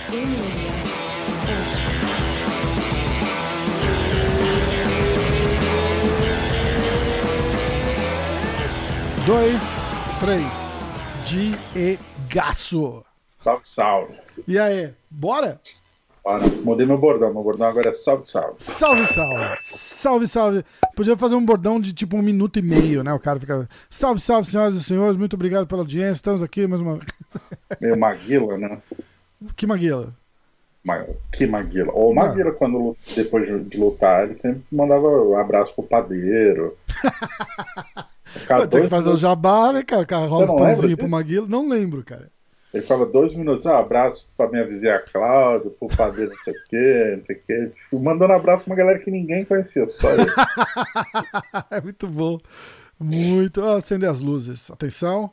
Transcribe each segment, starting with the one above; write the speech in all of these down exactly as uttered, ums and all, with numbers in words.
Dois, três, Diegaço. Salve, salve. E aí, bora? Bora. Mudei meu bordão. Meu bordão agora é salve, salve. Salve, salve. Salve, salve. Podia fazer um bordão de tipo um minuto e meio, né? O cara fica... Salve, salve, senhoras e senhores. Muito obrigado pela audiência. Estamos aqui mais uma vez. Meio Maguila, né? Que Maguila? Ma... Que Maguila. Ou Maguila, ah. quando depois de lutar, ele sempre mandava um abraço pro padeiro. Tem que fazer o jabá, né, cara? O cara rola os pãozinhos pro Maguila. Não lembro, cara. Ele ficava dois minutos, ah, abraço pra minha vizinha Cláudia, pro padeiro não sei o quê, não sei o quê. Tipo, mandando abraço pra uma galera que ninguém conhecia, só ele. É muito bom. Muito. Oh, acender as luzes. Atenção.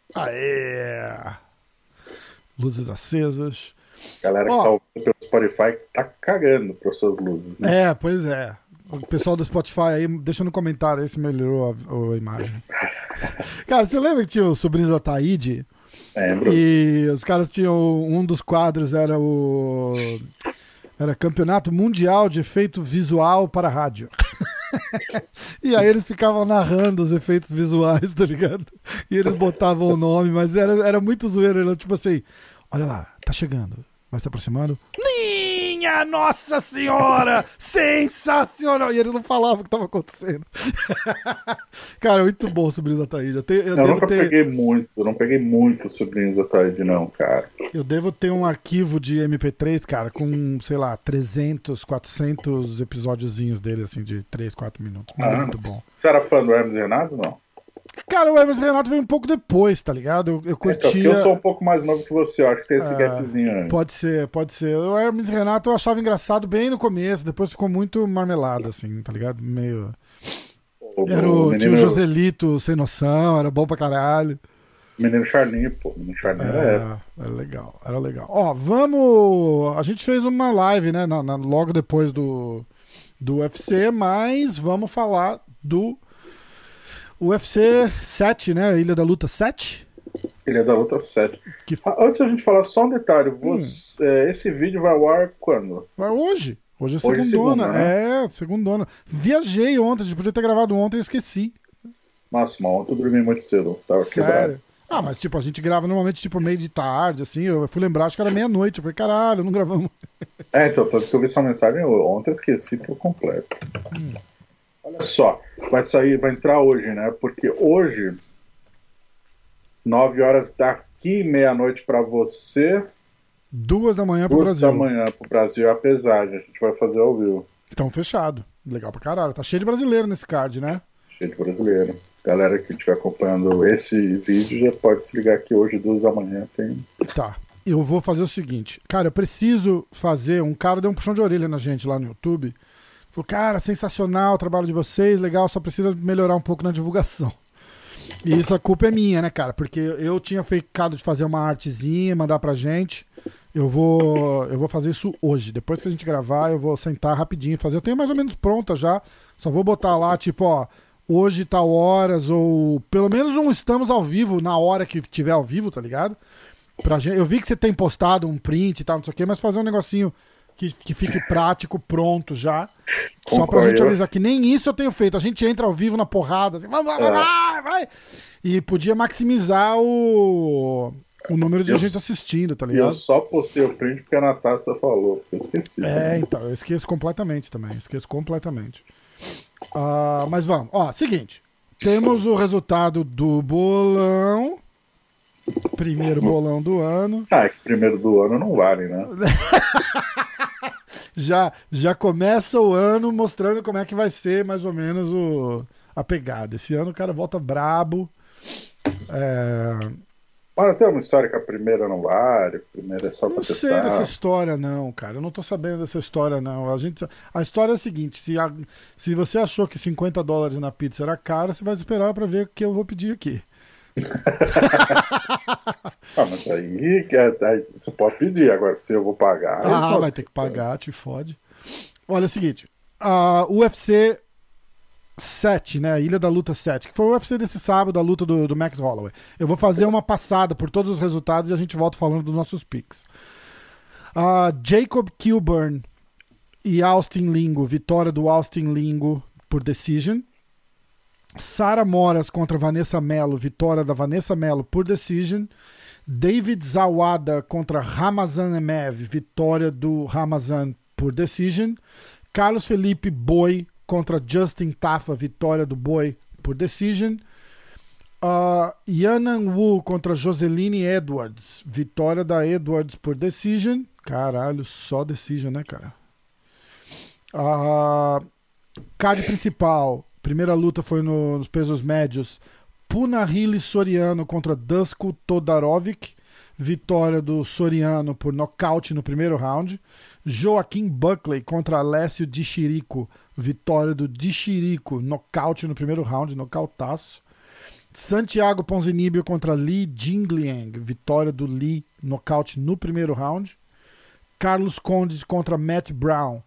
Aê! Luzes acesas. Galera oh. que tá ouvindo pelo Spotify tá cagando pras suas luzes, né? É, pois é. O pessoal do Spotify aí, deixa no comentário aí se melhorou a, a imagem. Cara, você lembra que tinha o Sobrinhos da Taíde? Lembro. E os caras tinham... Um dos quadros era o... Era Campeonato Mundial de Efeito Visual para Rádio. E aí eles ficavam narrando os efeitos visuais, tá ligado? E eles botavam o nome, mas era, era muito zoeiro. Era tipo assim, olha lá, tá chegando. Vai se aproximando. Minha Nossa Senhora! Sensacional! E eles não falavam o que estava acontecendo. Cara, muito bom o Sobrinhos da Taíde. Eu, te, eu, eu nunca ter... peguei muito, eu não peguei muito Sobrinhos da Taíde, não, cara. Eu devo ter um arquivo de M P três, cara, com, sei lá, trezentos, quatrocentos episódiozinhos dele, assim, de três, quatro minutos. Muito ah, bom. Você era fã do Hermes e Renato, não? Cara, o Hermes e Renato veio um pouco depois, tá ligado? Eu, eu curtia... É, eu sou um pouco mais novo que você, eu acho que tem esse é, gapzinho aí. Pode ser, pode ser. O Hermes e Renato eu achava engraçado bem no começo, depois ficou muito marmelada, assim, tá ligado? Meio... O, era o, o menino... Tinha o Joselito sem noção, era bom pra caralho. Menino Charlinho, pô. Menino Charlinho era é, era. Era legal, era legal. Ó, vamos... A gente fez uma live, né, na, na, logo depois do, do U F C, mas vamos falar do... U F C sete, né? Ilha da Luta sete? Ilha da Luta sete. Que... Antes da gente falar, só um detalhe. Você, hum. é, esse vídeo vai ao ar quando? Vai hoje. Hoje é segundona. Hoje é, segunda, né? é, segundona. Viajei ontem, a gente podia ter gravado ontem e esqueci. Nossa, mas ontem eu dormi muito cedo. Tava Sério? Quebrado. Ah, mas tipo, a gente grava normalmente tipo meio de tarde, assim. Eu fui lembrar, acho que era meia-noite. Eu falei, caralho, não gravamos. É, então, tanto que eu vi sua mensagem ontem, eu esqueci por completo. Hum. Olha só, vai sair, vai entrar hoje, né? Porque hoje, nove horas daqui, meia-noite pra você. Duas da manhã pro Brasil. Duas da manhã pro Brasil, a pesagem. A gente vai fazer ao vivo. Então, fechado. Legal pra caralho. Tá cheio de brasileiro nesse card, né? Cheio de brasileiro. Galera que estiver acompanhando esse vídeo já pode se ligar que hoje, duas da manhã, tem. Tá. Eu vou fazer o seguinte. Cara, eu preciso fazer. Um cara deu um puxão de orelha na gente lá no YouTube. Falou, cara, sensacional o trabalho de vocês, legal, só precisa melhorar um pouco na divulgação. E isso a culpa é minha, né, cara? Porque eu tinha ficado de fazer uma artezinha, mandar pra gente. Eu vou, eu vou fazer isso hoje. Depois que a gente gravar, eu vou sentar rapidinho e fazer. Eu tenho mais ou menos pronta já. Só vou botar lá, tipo, ó, hoje tal horas, ou pelo menos um estamos ao vivo na hora que tiver ao vivo, tá ligado? Pra gente, eu vi que você tem postado um print e tal, não sei o quê, mas fazer um negocinho Que, que fique prático, pronto já. Concordo. Só pra gente avisar que nem isso eu tenho feito. A gente entra ao vivo na porrada, assim, vai, vai, é. vai, vai. E podia maximizar o, o número de eu, gente assistindo, tá ligado? Eu só postei o print porque a Natasha falou. Eu esqueci. É, também. Então, eu esqueço completamente também. Esqueço completamente. Uh, mas vamos. Ó, seguinte. Temos o resultado do bolão. Primeiro bolão do ano. Ah, é que primeiro do ano não vale, né? já, já começa o ano mostrando como é que vai ser mais ou menos o, a pegada. Esse ano o cara volta brabo. É... Mas tem uma história que a primeira não vale, a primeira é só pra não testar. Não sei dessa história não, cara. Eu não tô sabendo dessa história não. A, gente, a história é a seguinte, se, a, se você achou que cinquenta dólares na pizza era caro, você vai esperar pra ver o que eu vou pedir aqui. Ah, mas aí, aí você pode pedir. Agora, se eu vou pagar. Ah, vai ter que pagar, te fode. Olha, é o seguinte: a U F C sete, né? Ilha da Luta sete, que foi o U F C desse sábado, a luta do, do Max Holloway. Eu vou fazer uma passada por todos os resultados e a gente volta falando dos nossos picks. Uh, Jacob Kilburn e Austin Lingo, vitória do Austin Lingo por decision. Sara Moras contra Vanessa Mello, vitória da Vanessa Mello por decision. David Zawada contra Ramazan Emev, vitória do Ramazan por decision. Carlos Felipe Boi contra Justin Tafa, vitória do Boi por decision. Uh, Yanan Wu contra Joseline Edwards, vitória da Edwards por decision. Caralho, só decision, né, cara? Uh, card principal, primeira luta foi no, nos pesos médios. Punahele Soriano contra Dusko Todorovic, vitória do Soriano por nocaute no primeiro round. Joaquim Buckley contra Alessio Di Chirico, vitória do Di Chirico, nocaute no primeiro round, nocautaço. Santiago Ponzinibbio contra Li Jingliang, vitória do Li, nocaute no primeiro round. Carlos Condit contra Matt Brown,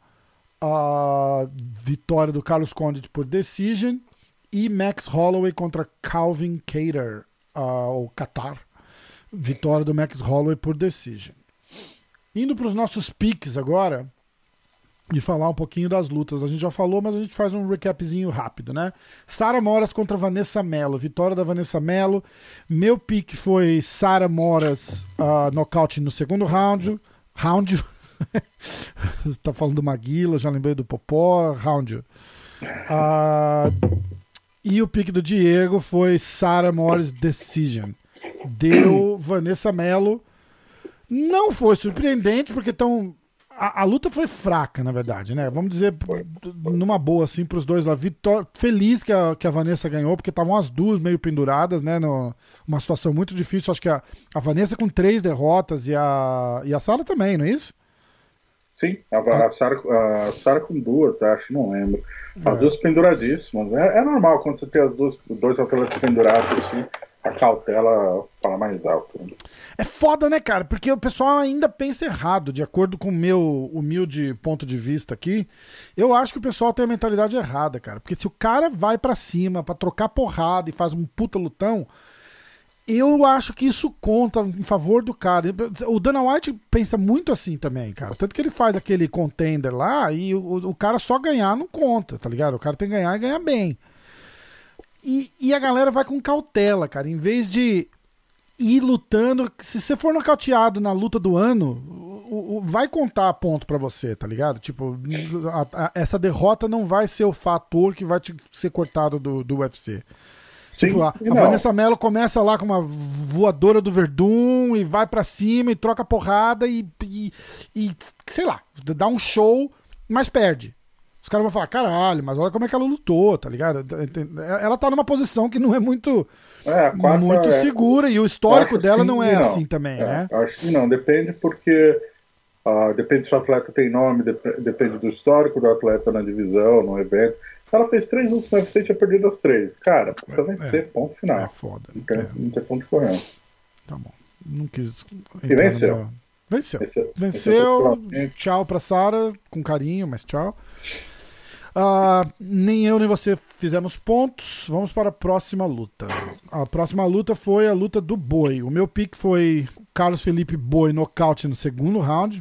uh, vitória do Carlos Condit por decision. E Max Holloway contra Calvin Kattar, uh, ou Qatar, vitória do Max Holloway por decision. Indo para os nossos picks agora e falar um pouquinho das lutas. A gente já falou, mas a gente faz um recapzinho rápido, né? Sara Moras contra Vanessa Mello, vitória da Vanessa Mello. Meu pick foi Sara Moras, uh, nocaute no segundo round. Round. Tá falando do Maguila, já lembrei do Popó. Round. Uh, e o pick do Diego foi Sara Moras decision. Deu Vanessa Mello. Não foi surpreendente, porque tão, a, a luta foi fraca, na verdade, né? Vamos dizer, numa boa, assim, pros dois lá. Vitor, feliz que a, que a Vanessa ganhou, porque estavam as duas meio penduradas, né? No, uma situação muito difícil. Acho que a, a Vanessa com três derrotas e a, e a Sara também, não é isso? Sim, a, a Sara a Sara com duas, acho, não lembro. As é. duas penduradíssimas. É, é normal quando você tem as duas, dois atletas pendurados assim. A cautela fala mais alto. É foda, né, cara? Porque o pessoal ainda pensa errado, de acordo com o meu humilde ponto de vista aqui. Eu acho que o pessoal tem a mentalidade errada, cara. Porque se o cara vai pra cima pra trocar porrada e faz um puta lutão, eu acho que isso conta em favor do cara. O Dana White pensa muito assim também, cara. Tanto que ele faz aquele contender lá e o, o cara só ganhar não conta, tá ligado? O cara tem que ganhar e ganhar bem. E, e a galera vai com cautela, cara. Em vez de ir lutando, se você for nocauteado na luta do ano, o, o, vai contar ponto pra você, tá ligado? Tipo, a, a, essa derrota não vai ser o fator que vai te ser cortado do, do U F C. Sim, tipo, a, a Vanessa Mello começa lá com uma voadora do Verdun e vai pra cima e troca porrada e, e, e sei lá, dá um show, mas perde. Os caras vão falar, caralho, mas olha como é que ela lutou, tá ligado? Ela tá numa posição que não é muito, é, quarta, muito é, segura e o histórico dela sim, não é não. assim também, é, né? Acho que não, depende porque uh, depende se o atleta tem nome, dep depende do histórico do atleta na divisão, no evento. Ela fez três lutas no U F C e tinha perdido as três. Cara, precisa vencer, é, ponto final. É foda. Não tem, é. não tem ponto de correr. Tá bom. Não quis. E venceu. Meu... Venceu. Venceu. Venceu. Venceu. Tchau pra Sara, com carinho, mas tchau. Uh, nem eu nem você fizemos pontos. Vamos para a próxima luta. A próxima luta foi a luta do Boi. O meu pick foi Carlos Felipe Boi nocaute no segundo round.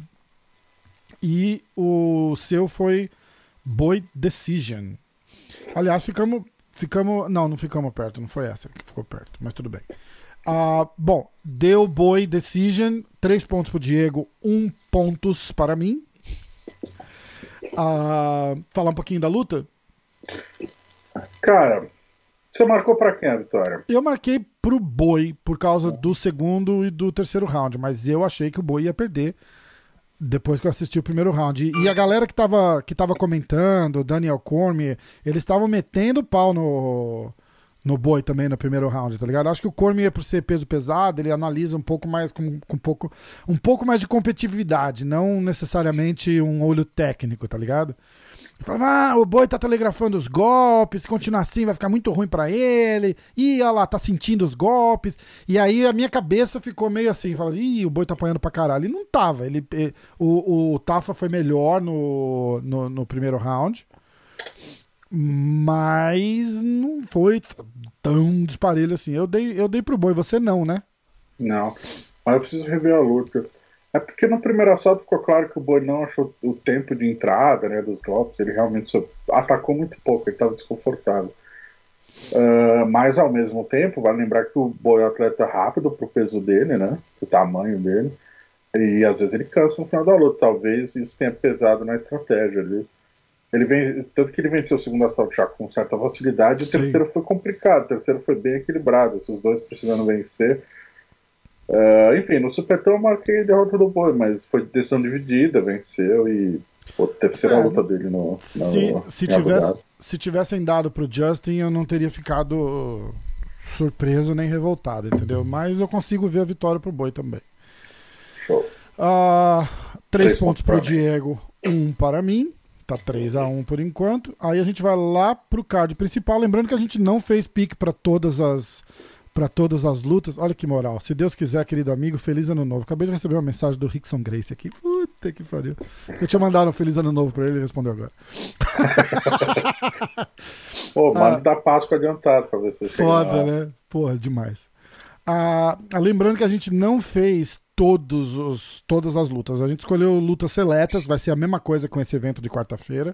E o seu foi Boi decision. Aliás, ficamos, ficamos. Não, não ficamos perto. Não foi essa que ficou perto, mas tudo bem. Uh, bom, deu Boi decision. Três pontos pro Diego, um pontos para mim. Uh, falar um pouquinho da luta? Cara, você marcou pra quem a vitória? Eu marquei pro Boi por causa do segundo e do terceiro round, mas eu achei que o Boi ia perder depois que eu assisti o primeiro round. E a galera que tava, que tava comentando, Daniel Cormier, eles estavam metendo pau no, no Boi também no primeiro round, tá ligado? Acho que o Cormier, por ser peso pesado, ele analisa um pouco mais com, com um, pouco, um pouco mais de competitividade, não necessariamente um olho técnico, tá ligado? Ele falava, ah, o Boi tá telegrafando os golpes, se continuar assim vai ficar muito ruim pra ele, e olha lá, tá sentindo os golpes, e aí a minha cabeça ficou meio assim, falando, ih, o Boi tá apanhando pra caralho, e não tava, ele, ele, o, o Tafa foi melhor no, no, no primeiro round, mas não foi tão disparelho assim. Eu dei, eu dei pro Boi, você não, né? Não, mas eu preciso rever a luta. É porque no primeiro assalto ficou claro que o Boi não achou o tempo de entrada, né, dos golpes, ele realmente só atacou muito pouco, ele estava desconfortável. Uh, mas ao mesmo tempo, vale lembrar que o Boi é um atleta rápido pro peso dele, né, pro tamanho dele, e às vezes ele cansa no final da luta, talvez isso tenha pesado na estratégia ali. Ele vem, tanto que ele venceu o segundo assalto já com certa facilidade, Sim. o terceiro foi complicado, o terceiro foi bem equilibrado, esses dois precisando vencer. Uh, enfim, no Supetão eu marquei a derrota do Boi, mas foi decisão dividida, venceu e a terceira é, luta dele no, se, no se, tivesse, se tivessem dado pro Justin, eu não teria ficado surpreso nem revoltado, entendeu? Mas eu consigo ver a vitória pro Boi também. Show. Uh, três, três pontos, pontos pro Diego, um para mim. Tá três a um por enquanto. Aí a gente vai lá pro card principal, lembrando que a gente não fez pique para todas as para todas as lutas. Olha que moral. Se Deus quiser, querido amigo, feliz ano novo. Acabei de receber uma mensagem do Rickson Grace aqui. Puta que pariu. Eu tinha mandado um feliz ano novo pra ele, ele respondeu agora. Pô, manda ah, da Páscoa adiantado pra ver se você chega foda, lá. Né? Porra, demais. Ah, lembrando que a gente não fez todos os, todas as lutas. A gente escolheu lutas seletas, vai ser a mesma coisa com esse evento de quarta-feira.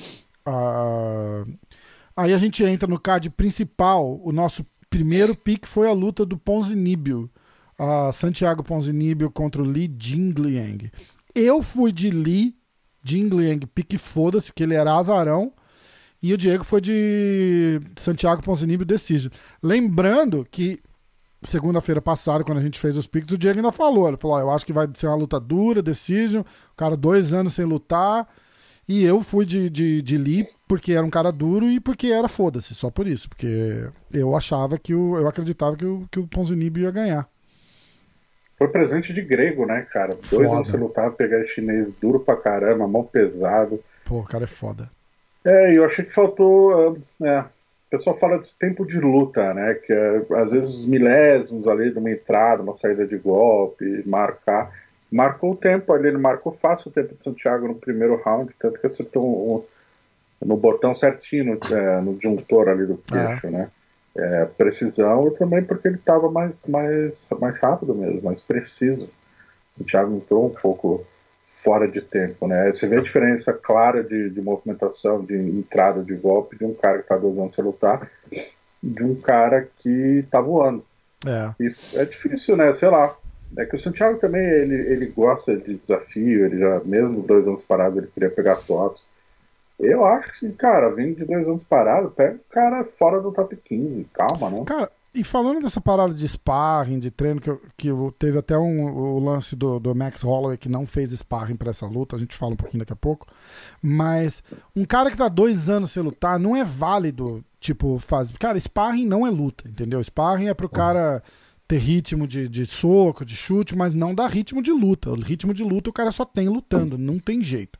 Ah, aí a gente entra no card principal. O nosso primeiro pick foi a luta do Ponzinibbio, a Santiago Ponzinibbio contra o Li Jingliang. Eu fui de Li Jingliang, pique foda-se, que ele era azarão, e o Diego foi de Santiago Ponzinibbio Decision. Lembrando que segunda-feira passada, quando a gente fez os piques, o Diego ainda falou, ele falou, ó, eu acho que vai ser uma luta dura, Decision, o cara dois anos sem lutar, e eu fui de, de, de Lee porque era um cara duro e porque era foda-se, só por isso, porque eu achava que o, eu acreditava que o, que o Ponzinibbio ia ganhar. Foi presente de grego, né, cara? Foda. Dois anos sem lutar, pegar chinês duro pra caramba, mão pesado. Pô, o cara é foda. É, eu achei que faltou, é, o pessoal fala desse tempo de luta, né, que é, às vezes os milésimos ali de uma entrada, uma saída de golpe, marcar... Marcou o tempo ali, ele marcou fácil o tempo de Santiago no primeiro round, tanto que acertou um, um, no botão certinho, no, é, no disjuntor ali do queixo, ah. né? É, precisão, e também porque ele estava mais, mais, mais rápido mesmo, mais preciso. Santiago entrou um pouco fora de tempo, né? Você vê a diferença clara de, de movimentação, de entrada de golpe de um cara que está dois anos sem lutar, de um cara que está voando. É. E é difícil, né? Sei lá. É que o Santiago também, ele, ele gosta de desafio, ele já, mesmo dois anos parados, ele queria pegar tops. Eu acho que, cara, vindo de dois anos parado, pega o cara fora do top quinze, calma, né? Cara, e falando dessa parada de sparring, de treino, que, que teve até um, o lance do, do Max Holloway que não fez sparring pra essa luta, a gente fala um pouquinho daqui a pouco, mas um cara que tá dois anos sem lutar não é válido, tipo, fazer... Cara, sparring não é luta, entendeu? Sparring é pro cara... ter ritmo de, de soco, de chute, mas não dá ritmo de luta. O ritmo de luta o cara só tem lutando, não tem jeito.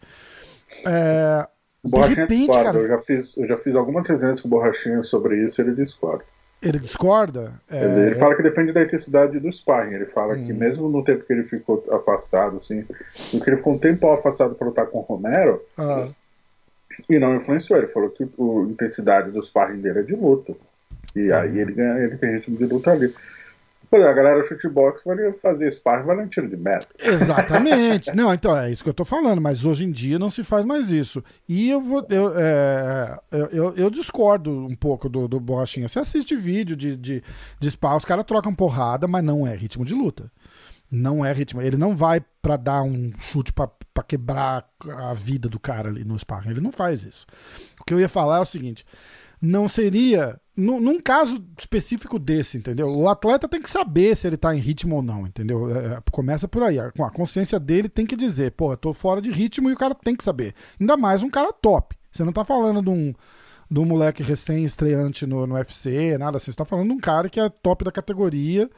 É, o Borrachinha discorda, cara, eu, já fiz, eu já fiz algumas resenhas com o Borrachinha sobre isso e ele discorda. Ele discorda? É... Ele, ele fala que depende da intensidade do sparring. Ele fala hum. que mesmo no tempo que ele ficou afastado, assim, no que ele ficou um tempo afastado para lutar com o Romero, ah. e não influenciou. Ele falou que a intensidade do sparring dele é de luta. E hum. aí ele, ganha, ele tem ritmo de luta ali. Pô, a galera chutebox vai fazer sparring, vai um tiro de meta. Exatamente. Não, então, é isso que eu tô falando, mas hoje em dia não se faz mais isso. E eu vou. Eu, é, eu, eu discordo um pouco do, do Borrachinha. Você assiste vídeo de, de, de sparring, os caras trocam porrada, mas não é ritmo de luta. Não é ritmo. Ele não vai pra dar um chute pra, pra quebrar a vida do cara ali no sparring. Ele não faz isso. O que eu ia falar é o seguinte. Não seria, num, num caso específico desse, entendeu? O atleta tem que saber se ele tá em ritmo ou não, entendeu? É, começa por aí, a, a consciência dele tem que dizer, pô, eu tô fora de ritmo e o cara tem que saber. Ainda mais um cara top. Você não tá falando de um, de um moleque recém-estreante no, no U F C, nada assim. Você tá falando de um cara que é top da categoria.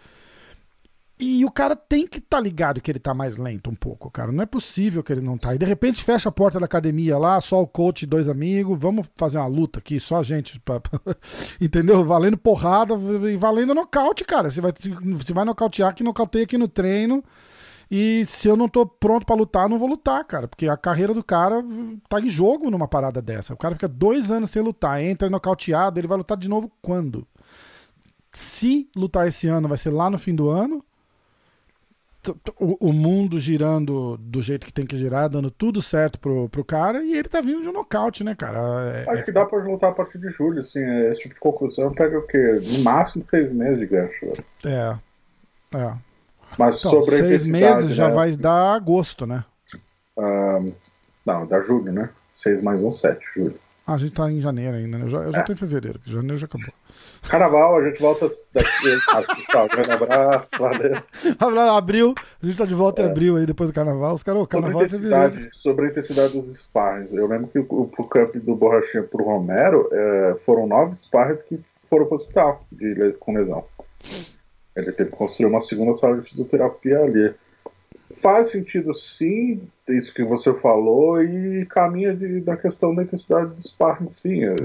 E o cara tem que estar tá ligado que ele tá mais lento um pouco, cara. Não é possível que ele não tá. E de repente fecha a porta da academia lá, só o coach e dois amigos, vamos fazer uma luta aqui, só a gente. Pra... Entendeu? Valendo porrada e valendo nocaute, cara. Você vai, você vai nocautear, que nocauteia aqui no treino. E se eu não tô pronto pra lutar, não vou lutar, cara. Porque a carreira do cara tá em jogo numa parada dessa. O cara fica dois anos sem lutar, entra nocauteado, ele vai lutar de novo quando? Se lutar esse ano, vai ser lá no fim do ano. o, o mundo girando do jeito que tem que girar, dando tudo certo pro, pro cara, e ele tá vindo de um nocaute, né, cara? É, Acho que dá pra lutar a partir de julho, assim, esse tipo de conclusão pega o quê? No máximo seis meses de gancho. É, é. Mas então, sobre a seis meses né? já vai dar agosto, né? Um, não, dá julho, né? Seis mais um, sete, julho. Ah, a gente tá em janeiro ainda, né? Eu já, eu já é. tô em fevereiro, janeiro já acabou. Carnaval, a gente volta daqui. Tchau, grande abraço, valeu. Abril, a gente tá de volta é. em abril aí, depois do carnaval. Os caras, o carnaval sobre, a intensidade, sobre a intensidade dos sparrings. Eu lembro que o, o camp do Borrachinha pro Romero é, foram nove sparrings que foram pro hospital de, com lesão. Ele teve que construir uma segunda sala de fisioterapia ali. Faz sentido, sim, isso que você falou, e caminha de, da questão da intensidade do sparring, sim. É.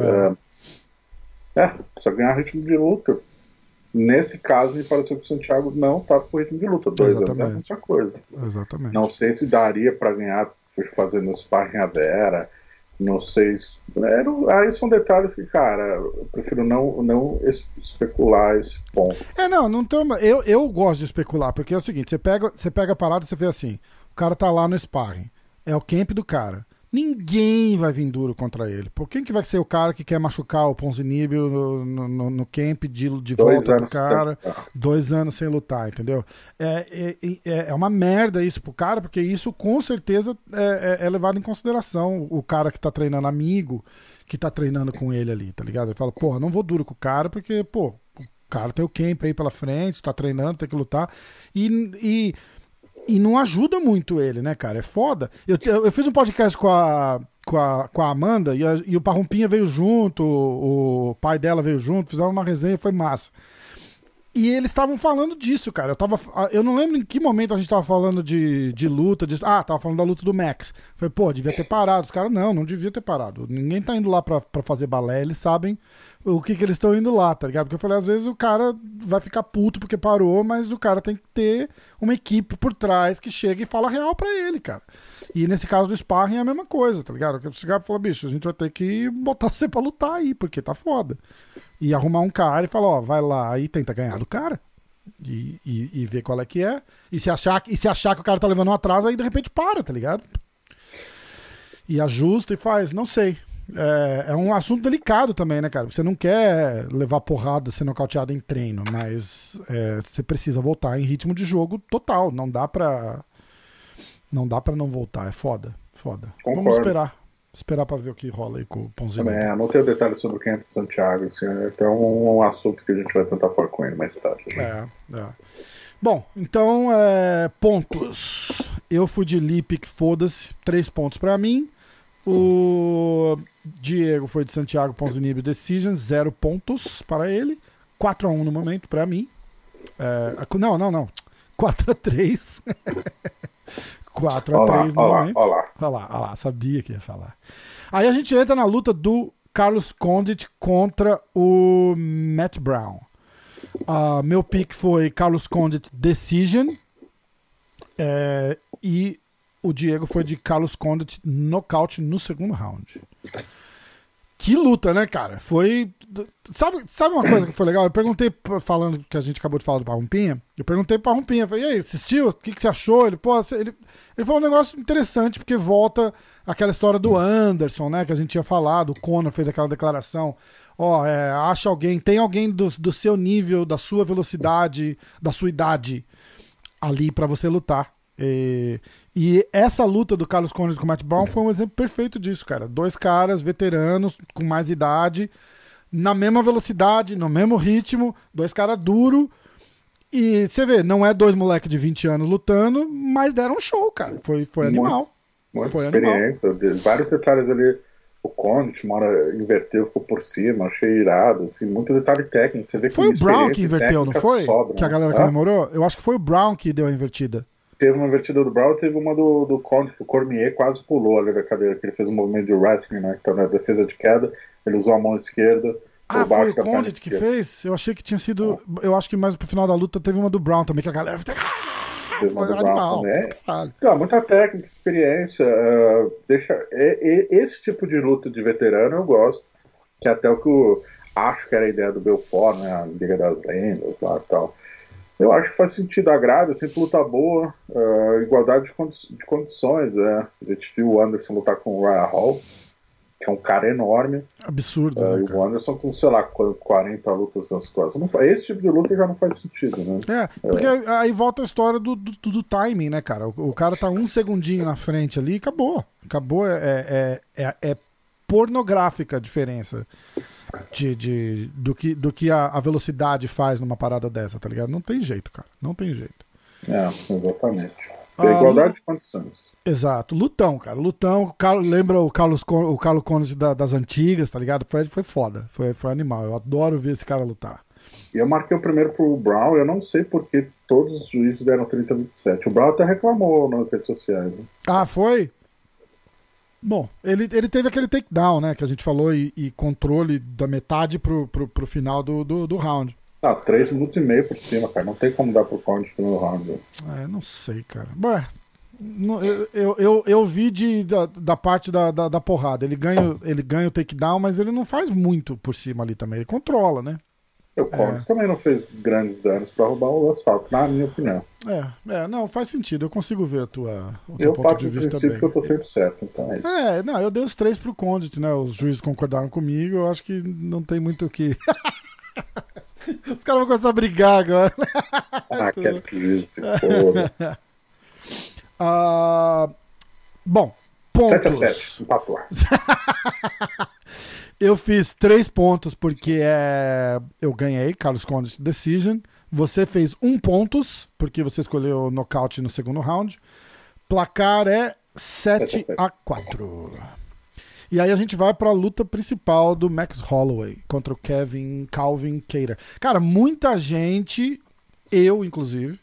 É, é, precisa ganhar ritmo de luta. Nesse caso, me pareceu que o Santiago não estava com ritmo de luta. Dois anos é muita coisa. Exatamente. Não sei se daria para ganhar fazendo sparring a Vera. Não sei se... É, aí são detalhes que, cara, eu prefiro não, não especular esse ponto. É, não, não tamo, eu, eu gosto de especular, porque é o seguinte, você pega, você pega a parada e você vê assim, o cara tá lá no sparring, é o camp do cara, ninguém vai vir duro contra ele. Por quem que vai ser o cara que quer machucar o Ponzinibbio no, no, no camp de, de volta do cara, dois anos sem lutar, entendeu? É, é, é uma merda isso pro cara, porque isso com certeza é, é, é levado em consideração. O cara que tá treinando amigo, que tá treinando com ele ali, tá ligado? Ele fala, porra, não vou duro com o cara, porque, pô, o cara tem o camp aí pela frente, tá treinando, tem que lutar. E... e E não ajuda muito ele, né, cara? É foda. Eu, eu, eu fiz um podcast com a, com a, com a Amanda e, a, e o Parrumpinha veio junto, o, o pai dela veio junto, fizeram uma resenha, foi massa. E eles estavam falando disso, cara. Eu, tava, eu não lembro em que momento a gente tava falando de, de luta. De, ah, tava falando da luta do Max. Falei, pô, devia ter parado. Os caras, não, não devia ter parado. Ninguém tá indo lá pra, pra fazer balé, eles sabem o que que eles estão indo lá, tá ligado? Porque eu falei, às vezes o cara vai ficar puto porque parou, mas o cara tem que ter uma equipe por trás que chega e fala real pra ele, cara. E nesse caso do sparring é a mesma coisa, tá ligado? Porque chegar e falar, bicho, a gente vai ter que botar você pra lutar aí, porque tá foda. E arrumar um cara e falar, ó, vai lá e tenta ganhar do cara. E, e, e ver qual é que é. E se, achar, e se achar que o cara tá levando um atraso, aí de repente para, tá ligado? E ajusta e faz, não sei. É, é um assunto delicado também, né, cara? Você não quer levar porrada, ser nocauteado em treino, mas é, você precisa voltar em ritmo de jogo total. Não dá pra não dá pra não voltar, é foda, foda. Concordo. Vamos esperar. Esperar pra ver o que rola aí com o Ponzinibbio. Também, anotei o detalhe sobre o Camp de Santiago, assim, é até um, um assunto que a gente vai tentar falar com ele mais tarde. É, é. Bom, então, é, pontos. Eu fui de Lipic, foda-se, três pontos pra mim. O Diego foi de Santiago Ponzinibbio Decision, zero pontos para ele. quatro a um no momento para mim. É, não, não, não. quatro a três. quatro a três no olá, momento. Olha lá, olha lá, olha lá, sabia que ia falar. Aí a gente entra na luta do Carlos Condit contra o Matt Brown. Uh, meu pick foi Carlos Condit Decision. É, e o Diego foi de Carlos Condit nocaute no segundo round. Que luta, né, cara? Foi... Sabe, sabe uma coisa que foi legal? Eu perguntei, falando que a gente acabou de falar do Parrumpinha, eu perguntei pro Parrumpinha, falei, e aí, assistiu? O que, que você achou? Ele, pô, ele, ele falou um negócio interessante, porque volta aquela história do Anderson, né, que a gente tinha falado, o Conor fez aquela declaração, ó, é, acha alguém, tem alguém do, do seu nível, da sua velocidade, da sua idade, ali pra você lutar. E, e essa luta do Carlos Condit com o Matt Brown foi um exemplo perfeito disso, cara. Dois caras veteranos com mais idade, na mesma velocidade, no mesmo ritmo, dois caras duros. E você vê, não é dois moleques de vinte anos lutando, mas deram um show, cara. Foi, foi animal. Muita foi experiência. Animal. Vários detalhes ali. O Condit, uma hora inverteu, ficou por cima, achei irado, assim, muito detalhe técnico. Você vê que foi o Brown que inverteu, não foi? Sobra, que a galera né? comemorou? Eu acho que foi o Brown que deu a invertida. Teve uma invertida do Brown, teve uma do, do Condit, que o Cormier quase pulou ali da cadeira, que ele fez um movimento de wrestling, né? Que tá na defesa de queda, ele usou a mão esquerda. Ah, foi o Condit que fez? Eu achei que tinha sido. Ah. Eu acho que mais pro final da luta teve uma do Brown também, que a galera. Teve uma do Brown também. Então, muita técnica, experiência. Uh, deixa, é, é, esse tipo de luta de veterano eu gosto, que é até o que eu acho que era a ideia do Belfort, né? A Liga das Lendas lá e tal. Eu acho que faz sentido, agrada, sempre luta boa, uh, igualdade de, condi de condições. É. A gente viu o Anderson lutar com o Ryan Hall, que é um cara enorme. Absurdo. Uh, né, e o Anderson com, sei lá, quarenta lutas nas costas. Não, esse tipo de luta já não faz sentido, né? É, porque é. aí volta a história do, do, do timing, né, cara? O, o cara tá um segundinho na frente ali e acabou. Acabou, é, é, é, é pornográfica a diferença de, de, do que, do que a, a velocidade faz numa parada dessa, tá ligado? Não tem jeito, cara. Não tem jeito. É, exatamente. Tem ah, igualdade de condições. Exato. Lutão, cara. Lutão. O Carlos, lembra o Carlos, o Carlos Conde da, das antigas, tá ligado? Foi, foi foda. Foi, foi animal. Eu adoro ver esse cara lutar. E eu marquei o primeiro pro Brown. Eu não sei porque todos os juízes deram trinta a vinte e sete. O Brown até reclamou nas redes sociais. Né? Ah, foi? Bom, ele, ele teve aquele takedown, né? Que a gente falou, e, e controle da metade pro, pro, pro final do, do, do round. Ah, três minutos e meio por cima, cara. Não tem como dar pro Conde no primeiro round. É, não sei, cara. Ué, eu, eu, eu, eu vi de, da, da parte da, da, da porrada. Ele ganha, ele ganha o takedown, mas ele não faz muito por cima ali também. Ele controla, né? O Conde é. também não fez grandes danos pra roubar o assalto, na minha opinião. É, é, não, faz sentido. Eu consigo ver a tua, o teu eu ponto de vista. Eu parto do princípio bem. que eu tô sempre certo, então é isso. É, não, eu dei os três pro Condit, né? Os juízes concordaram comigo. Eu acho que não tem muito o que. Os caras vão começar a brigar agora. Ah, quero que juiz se foda. Ah, bom, pontos. sete a sete, empatou. Eu fiz três pontos porque é, eu ganhei, Carlos Condit Decision. Você fez um pontos, porque você escolheu nocaute no segundo round. Placar é sete a quatro. E aí a gente vai para a luta principal do Max Holloway contra o Kevin Calvin Kattar. Cara, muita gente, eu inclusive,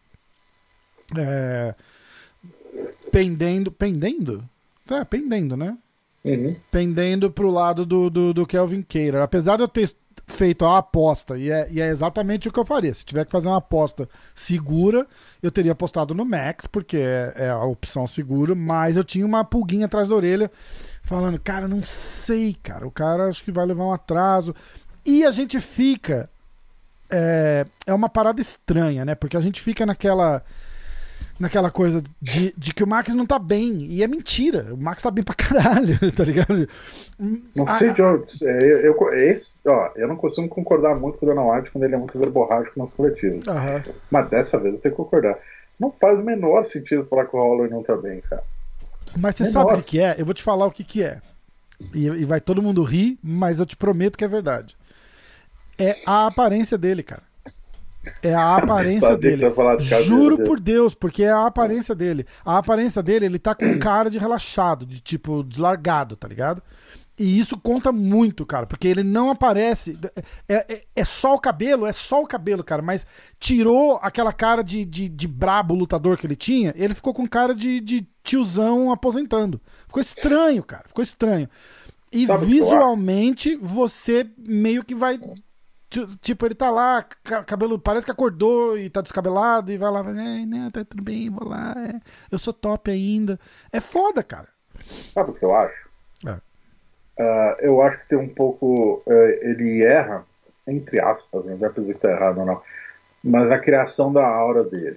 é, pendendo, pendendo? É, pendendo, né? Uhum. Pendendo pro lado do, do, do Calvin Kattar. Apesar de eu ter feito a aposta, e é, e é exatamente o que eu faria. Se tiver que fazer uma aposta segura, eu teria apostado no Max, porque é, é a opção segura, mas eu tinha uma pulguinha atrás da orelha, falando, cara, não sei, cara, o cara acho que vai levar um atraso. E a gente fica... É, é uma parada estranha, né? Porque a gente fica naquela... naquela coisa de, de que o Max não tá bem. E é mentira. O Max tá bem pra caralho, tá ligado? Não sei de onde. Eu, eu, esse, ó, eu não costumo concordar muito com o Dana White quando ele é muito verborrágico nas coletivas. Uhum. Mas dessa vez eu tenho que concordar. Não faz o menor sentido falar que o Holloway não tá bem, cara. Mas você menor. sabe o que, que é? Eu vou te falar o que, que é. E, e vai todo mundo rir, mas eu te prometo que é verdade. É a aparência dele, cara. É a aparência dele. De Juro dele. por Deus, porque é a aparência dele. A aparência dele, ele tá com cara de relaxado, de tipo, deslargado, tá ligado? E isso conta muito, cara, porque ele não aparece. É, é, é só o cabelo, é só o cabelo, cara, mas tirou aquela cara de, de, de brabo lutador que ele tinha, ele ficou com cara de, de tiozão aposentando. Ficou estranho, cara, ficou estranho. E Sabe visualmente, você meio que vai... Tipo, ele tá lá, cabelo, parece que acordou e tá descabelado e vai lá, é, né, tá tudo bem, vou lá, é, eu sou top ainda. É foda, cara. Sabe o que eu acho? É. Uh, eu acho que tem um pouco. Uh, ele erra, entre aspas, não dá pra dizer que tá errado ou não, mas a criação da aura dele.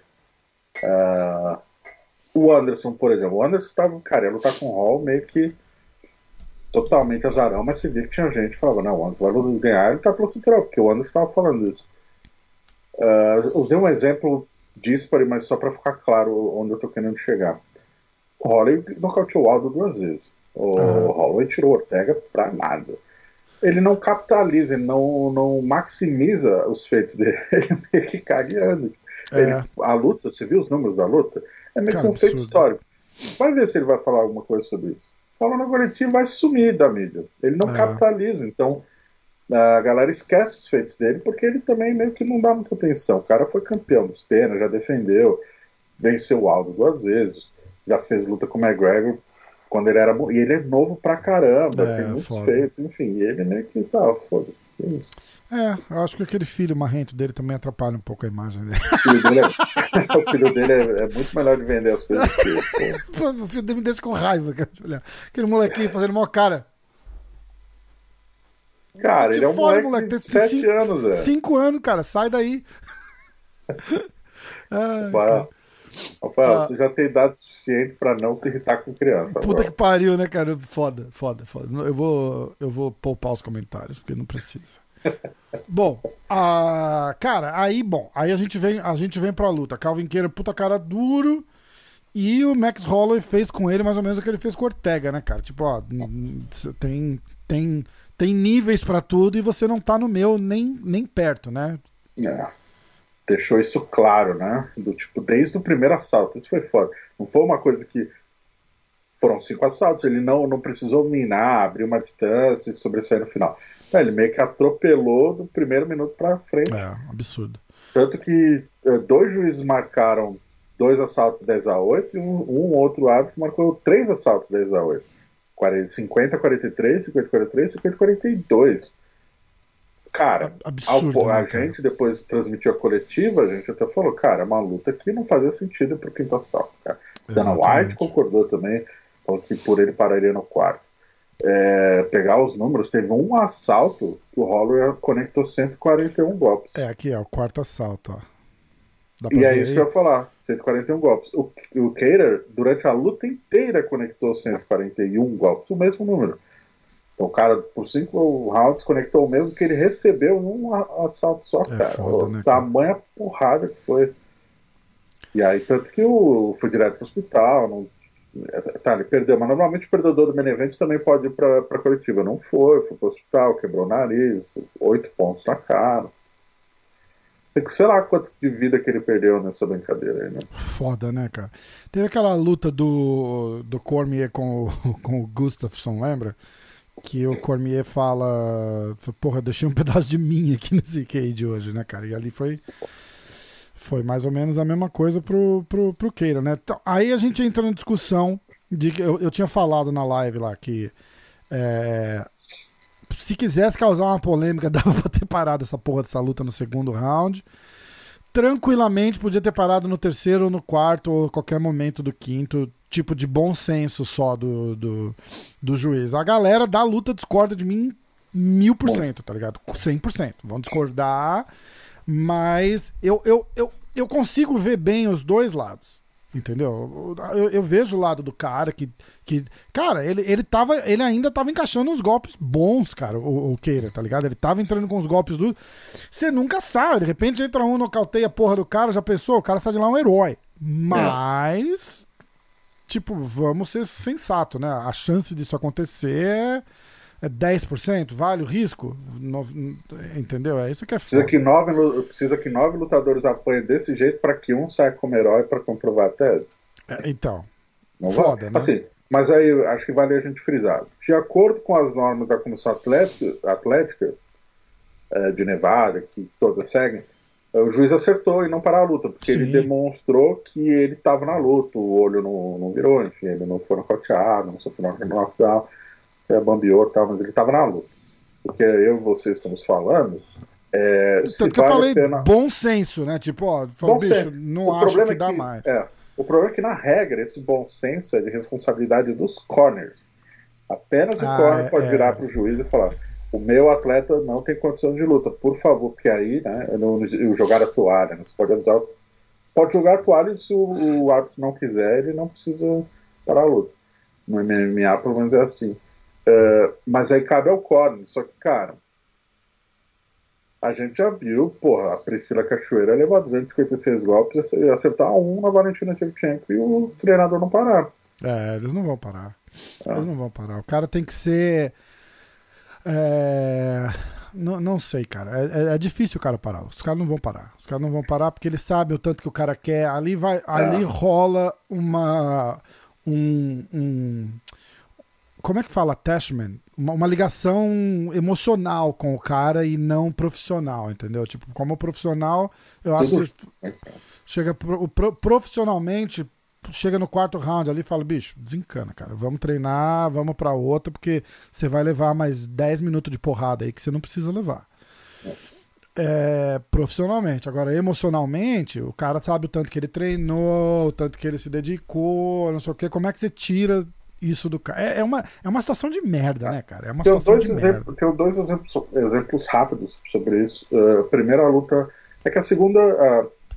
Uh, o Anderson, por exemplo, o Anderson tava, cara, ele tá com o Hall meio que totalmente azarão, mas você via que tinha gente que falava, não, o Anderson vai ganhar, ele tá pelo cinturão, porque o Anderson estava falando isso. Uh, usei um exemplo disparo, mas só para ficar claro onde eu tô querendo chegar. O Holloway nocauteou o Aldo duas vezes. O uhum. Holloway tirou o Ortega pra nada. Ele não capitaliza, ele não, não maximiza os feitos dele. Ele meio que cagueando. É. A luta, você viu os números da luta? É meio que um feito histórico. Vai ver se ele vai falar alguma coisa sobre isso. Falando na coletiva, vai sumir da mídia. Ele não é. capitaliza, então a galera esquece os feitos dele, porque ele também meio que não dá muita atenção. O cara foi campeão dos penas, já defendeu, venceu o Aldo duas vezes, já fez luta com o McGregor quando ele era bom. E ele é novo pra caramba, é, tem muitos foda. feitos, enfim. E ele meio que tá, foda-se. É isso. É, eu acho que aquele filho marrento dele também atrapalha um pouco a imagem dele. O filho dele é, o filho dele é, é muito melhor de vender as coisas que ele. Pô, o filho dele me deixa com raiva, cara. Aquele molequinho fazendo mó cara. Cara, ele é um fora, moleque, moleque de sete cinco, anos, velho. Cinco anos, cara, sai daí. Ai, Rafael, Rafael Ah. você já tem idade suficiente pra não se irritar com criança. Puta agora. que pariu, né, cara? Foda, foda, foda. Eu vou, eu vou poupar os comentários, porque não precisa. Bom, a, cara, aí, bom, aí a gente vem, a gente vem pra luta. Calvin Kattar, puta cara duro, e o Max Holloway fez com ele mais ou menos o que ele fez com o Ortega, né, cara? Tipo, ó, tem, tem, tem níveis pra tudo e você não tá no meu nem, nem perto, né? É. Deixou isso claro, né? Do tipo, desde o primeiro assalto. Isso foi foda. Não foi uma coisa que. Foram cinco assaltos. Ele não, não precisou minar, abrir uma distância e sobressair no final. Não, ele meio que atropelou do primeiro minuto pra frente. É, absurdo. Tanto que eh, dois juízes marcaram dois assaltos dez a oito e um, um outro árbitro marcou três assaltos dez a oito. cinquenta a quarenta e três, cinquenta a quarenta e três, cinquenta a quarenta e dois. Cara, Absurdo, ao, a né, cara? gente depois transmitiu a coletiva, a gente até falou, cara, é uma luta que não fazia sentido pro quinto assalto, cara. Dana Exatamente. White concordou também, falou que por ele pararia no quarto. É, pegar os números, teve um assalto que o Holloway conectou cento e quarenta e um golpes. É, aqui, ó, o quarto assalto, ó. Dá pra E é ver isso aí? que eu ia falar, cento e quarenta e um golpes. O, o Kattar, durante a luta inteira, conectou cento e quarenta e um golpes, o mesmo número. Então o cara, por cinco rounds, conectou o mesmo que ele recebeu em um a- assalto só, É cara. foda, O né, cara? tamanha porrada que foi. E aí, tanto que o foi direto pro hospital. Não, tá, ele perdeu, mas normalmente o perdedor do main event também pode ir pra, pra coletiva. Não foi, foi pro hospital, quebrou o nariz, oito pontos na cara. Tem que, sei lá quanto de vida que ele perdeu nessa brincadeira aí, né? Foda, né, cara? Teve aquela luta do, do Cormier com o, com o Gustafsson, lembra? Que o Cormier fala, porra, eu deixei um pedaço de mim aqui nesse cage hoje, né, cara? E ali foi foi mais ou menos a mesma coisa pro, pro, pro Kattar, né? Então, aí a gente entra na discussão de que eu, eu tinha falado na live lá que é, se quisesse causar uma polêmica, dava pra ter parado essa porra dessa luta no segundo round. Tranquilamente podia ter parado no terceiro ou no quarto ou qualquer momento do quinto, tipo de bom senso só do, do, do juiz. A galera da luta discorda de mim mil por cento, tá ligado? cem por cento. Vão discordar, mas eu, eu, eu, eu consigo ver bem os dois lados. Entendeu? Eu, eu vejo o lado do cara que. que cara, ele, ele, tava, ele ainda tava encaixando uns golpes bons, cara, o, o Kattar, tá ligado? Ele tava entrando com os golpes do. Você nunca sabe, de repente entra um, nocauteia a porra do cara, já pensou? O cara sai de lá um herói. Mas. É. Tipo, vamos ser sensato, né? A chance disso acontecer é. É dez por cento? Vale o risco? No, entendeu? É isso que é precisa foda. que, nove, precisa que nove lutadores apanhem desse jeito para que um saia como herói para comprovar a tese. É, então. Não foda, vale. né? Assim, mas aí acho que vale a gente frisar. De acordo com as normas da Comissão Atlética, atlética é, de Nevada, que todas seguem, o juiz acertou em não parar a luta, porque Sim. ele demonstrou que ele estava na luta, o olho não, não virou, enfim, ele não foi nocauteado, não sofreu um knockdown. É, bambiou, tá, mas ele estava na luta. Porque eu e você estamos falando. É, Tanto se que eu vale falei a pena... bom senso, né? Tipo, ó, falo, Bom bicho, senso. não O acho problema que é dá que, mais. É, o problema é que, na regra, esse bom senso é de responsabilidade dos corners. Apenas o Ah, corner é, pode é. virar para o juiz e falar: o meu atleta não tem condição de luta, por favor, porque aí, né, não, não jogar a toalha, né, você pode avisar, pode jogar a toalha e se o, o árbitro não quiser, ele não precisa parar a luta. No M M A, pelo menos, é assim. Uh, mas aí cabe ao corner. Só que, cara, a gente já viu, porra, a Priscila Cachoeira levar duzentos e cinquenta e seis golpes e acertar um na Valentina Shevchenko e o treinador não parar. É, eles não vão parar. Ah. Eles não vão parar. O cara tem que ser. É... Não, não sei, cara. É, é, é difícil o cara parar. Os caras não vão parar. Os caras não vão parar porque eles sabem o tanto que o cara quer. Ali, vai, ali É. rola uma. Um, um. Como é que fala? Attachment? Uma, uma ligação emocional com o cara e não profissional, entendeu? Tipo, como profissional, eu acho que chega pro, pro, profissionalmente, chega no quarto round ali e fala, bicho, desencana, cara. Vamos treinar, vamos pra outra, porque você vai levar mais dez minutos de porrada aí que você não precisa levar. É, profissionalmente. Agora, emocionalmente, o cara sabe o tanto que ele treinou, o tanto que ele se dedicou, não sei o que. Como é que você tira isso do cara? É, é, uma, é uma situação de merda, né, cara? É uma Tenho situação dois, de exemplos, merda. tenho dois exemplos, exemplos rápidos sobre isso. Uh, a primeira luta é que a segunda, uh,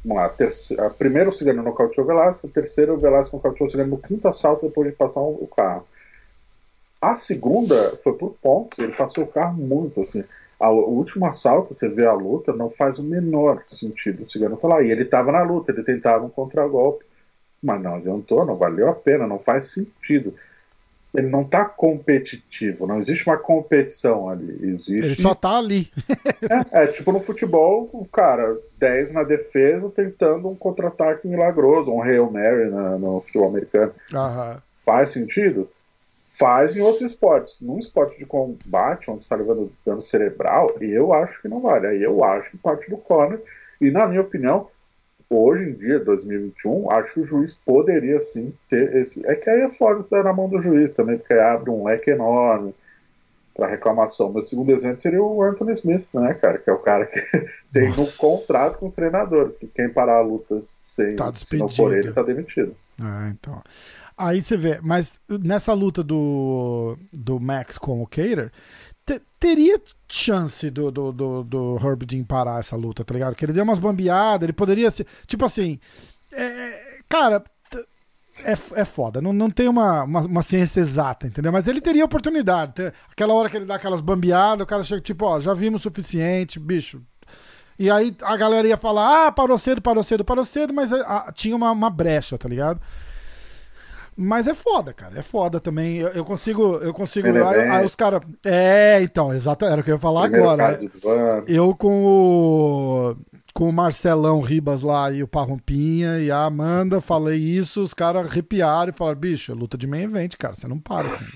vamos lá, terceiro, a primeiro o Cigano nocauteou o Velasquez, a terceira o Velasquez nocauteou o Cigano no quinto assalto depois de passar o carro. A segunda foi por pontos, ele passou o carro muito, assim. O último assalto, você vê a luta, não faz o menor sentido. O Cigano tá lá, e ele estava na luta, ele tentava um contragolpe, mas não adiantou, não valeu a pena, não faz sentido. Ele não tá competitivo, não existe uma competição ali. Existe... Ele só tá ali. é, é tipo no futebol, o cara, dez na defesa, tentando um contra-ataque milagroso, um Hail Mary na, no futebol americano. Aham. Faz sentido? Faz em outros esportes. Num esporte de combate, onde você está levando dano cerebral, eu acho que não vale. Aí eu acho que parte do corner. E na minha opinião, hoje em dia, dois mil e vinte e um, acho que o juiz poderia sim ter esse. É que aí é foda se dar na mão do juiz também, porque aí abre um leque enorme para reclamação. Meu segundo exemplo seria o Anthony Smith, né, cara? Que é o cara que tem um contrato com os treinadores, que quem parar a luta sem tá se não for ele, tá demitido. Ah, então. Aí você vê, mas nessa luta do, do Max com o Kattar, te, teria chance do, do, do, do Herb Dean parar essa luta, tá ligado? Que ele deu umas bambeadas, ele poderia ser. Tipo assim, é, cara, é, é foda, não, não tem uma, uma, uma ciência exata, entendeu? Mas ele teria oportunidade. Ter, aquela hora que ele dá aquelas bambeadas, o cara chega tipo, ó, já vimos o suficiente, bicho. E aí a galera ia falar, ah, parou cedo, parou cedo, parou cedo, mas ah, tinha uma, uma brecha, tá ligado? Mas é foda, cara. É foda também. Eu, eu consigo. Eu consigo. Aí, aí, aí os caras. É, então, exato. Era o que eu ia falar Primeiro agora. Eu com o. Com o Marcelão Ribas lá e o Parrompinha e a Amanda, falei isso, os caras arrepiaram e falaram, bicho, é luta de main event, cara. Você não para assim.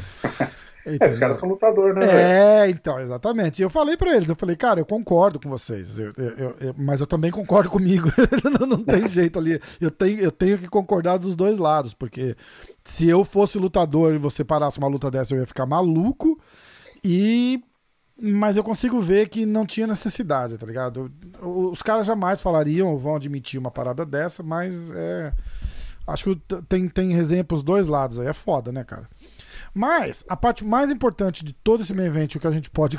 É, os caras são lutadores, né? É, véio? Então, exatamente. E eu falei pra eles, eu falei, cara, eu concordo com vocês, eu, eu, eu, mas eu também concordo comigo. não, não tem jeito ali. Eu tenho, eu tenho que concordar dos dois lados, porque se eu fosse lutador e você parasse uma luta dessa, eu ia ficar maluco. E... Mas eu consigo ver que não tinha necessidade, tá ligado? Os caras jamais falariam ou vão admitir uma parada dessa, mas é... Acho que tem, tem resenha pros dois lados aí. É foda, né, cara? Mas a parte mais importante de todo esse main event, o que a gente pode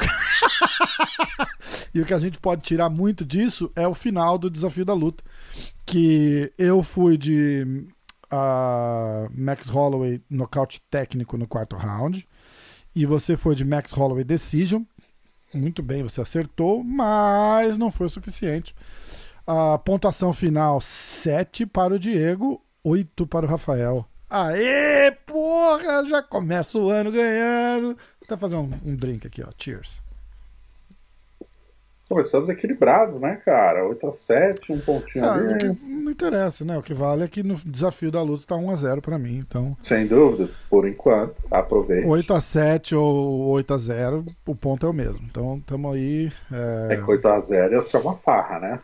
e o que a gente pode tirar muito disso é o final do Desafio da Luta, que eu fui de uh, Max Holloway nocaute técnico no quarto round e você foi de Max Holloway decision. Muito bem, você acertou, mas não foi o suficiente. A pontuação final sete para o Diego, oito para o Rafael. Aê, porra, já começa o ano ganhando. Vou até fazer um, um drink aqui, ó. Cheers. Começamos equilibrados, né, cara? oito a sete, um pontinho ah, ali. Não, não interessa, né? O que vale é que no Desafio da Luta tá um a zero pra mim, então... Sem dúvida, por enquanto, aproveite. oito a sete ou oito a zero, o ponto é o mesmo. Então, tamo aí... É, é que oito a zero ia ser uma farra, né?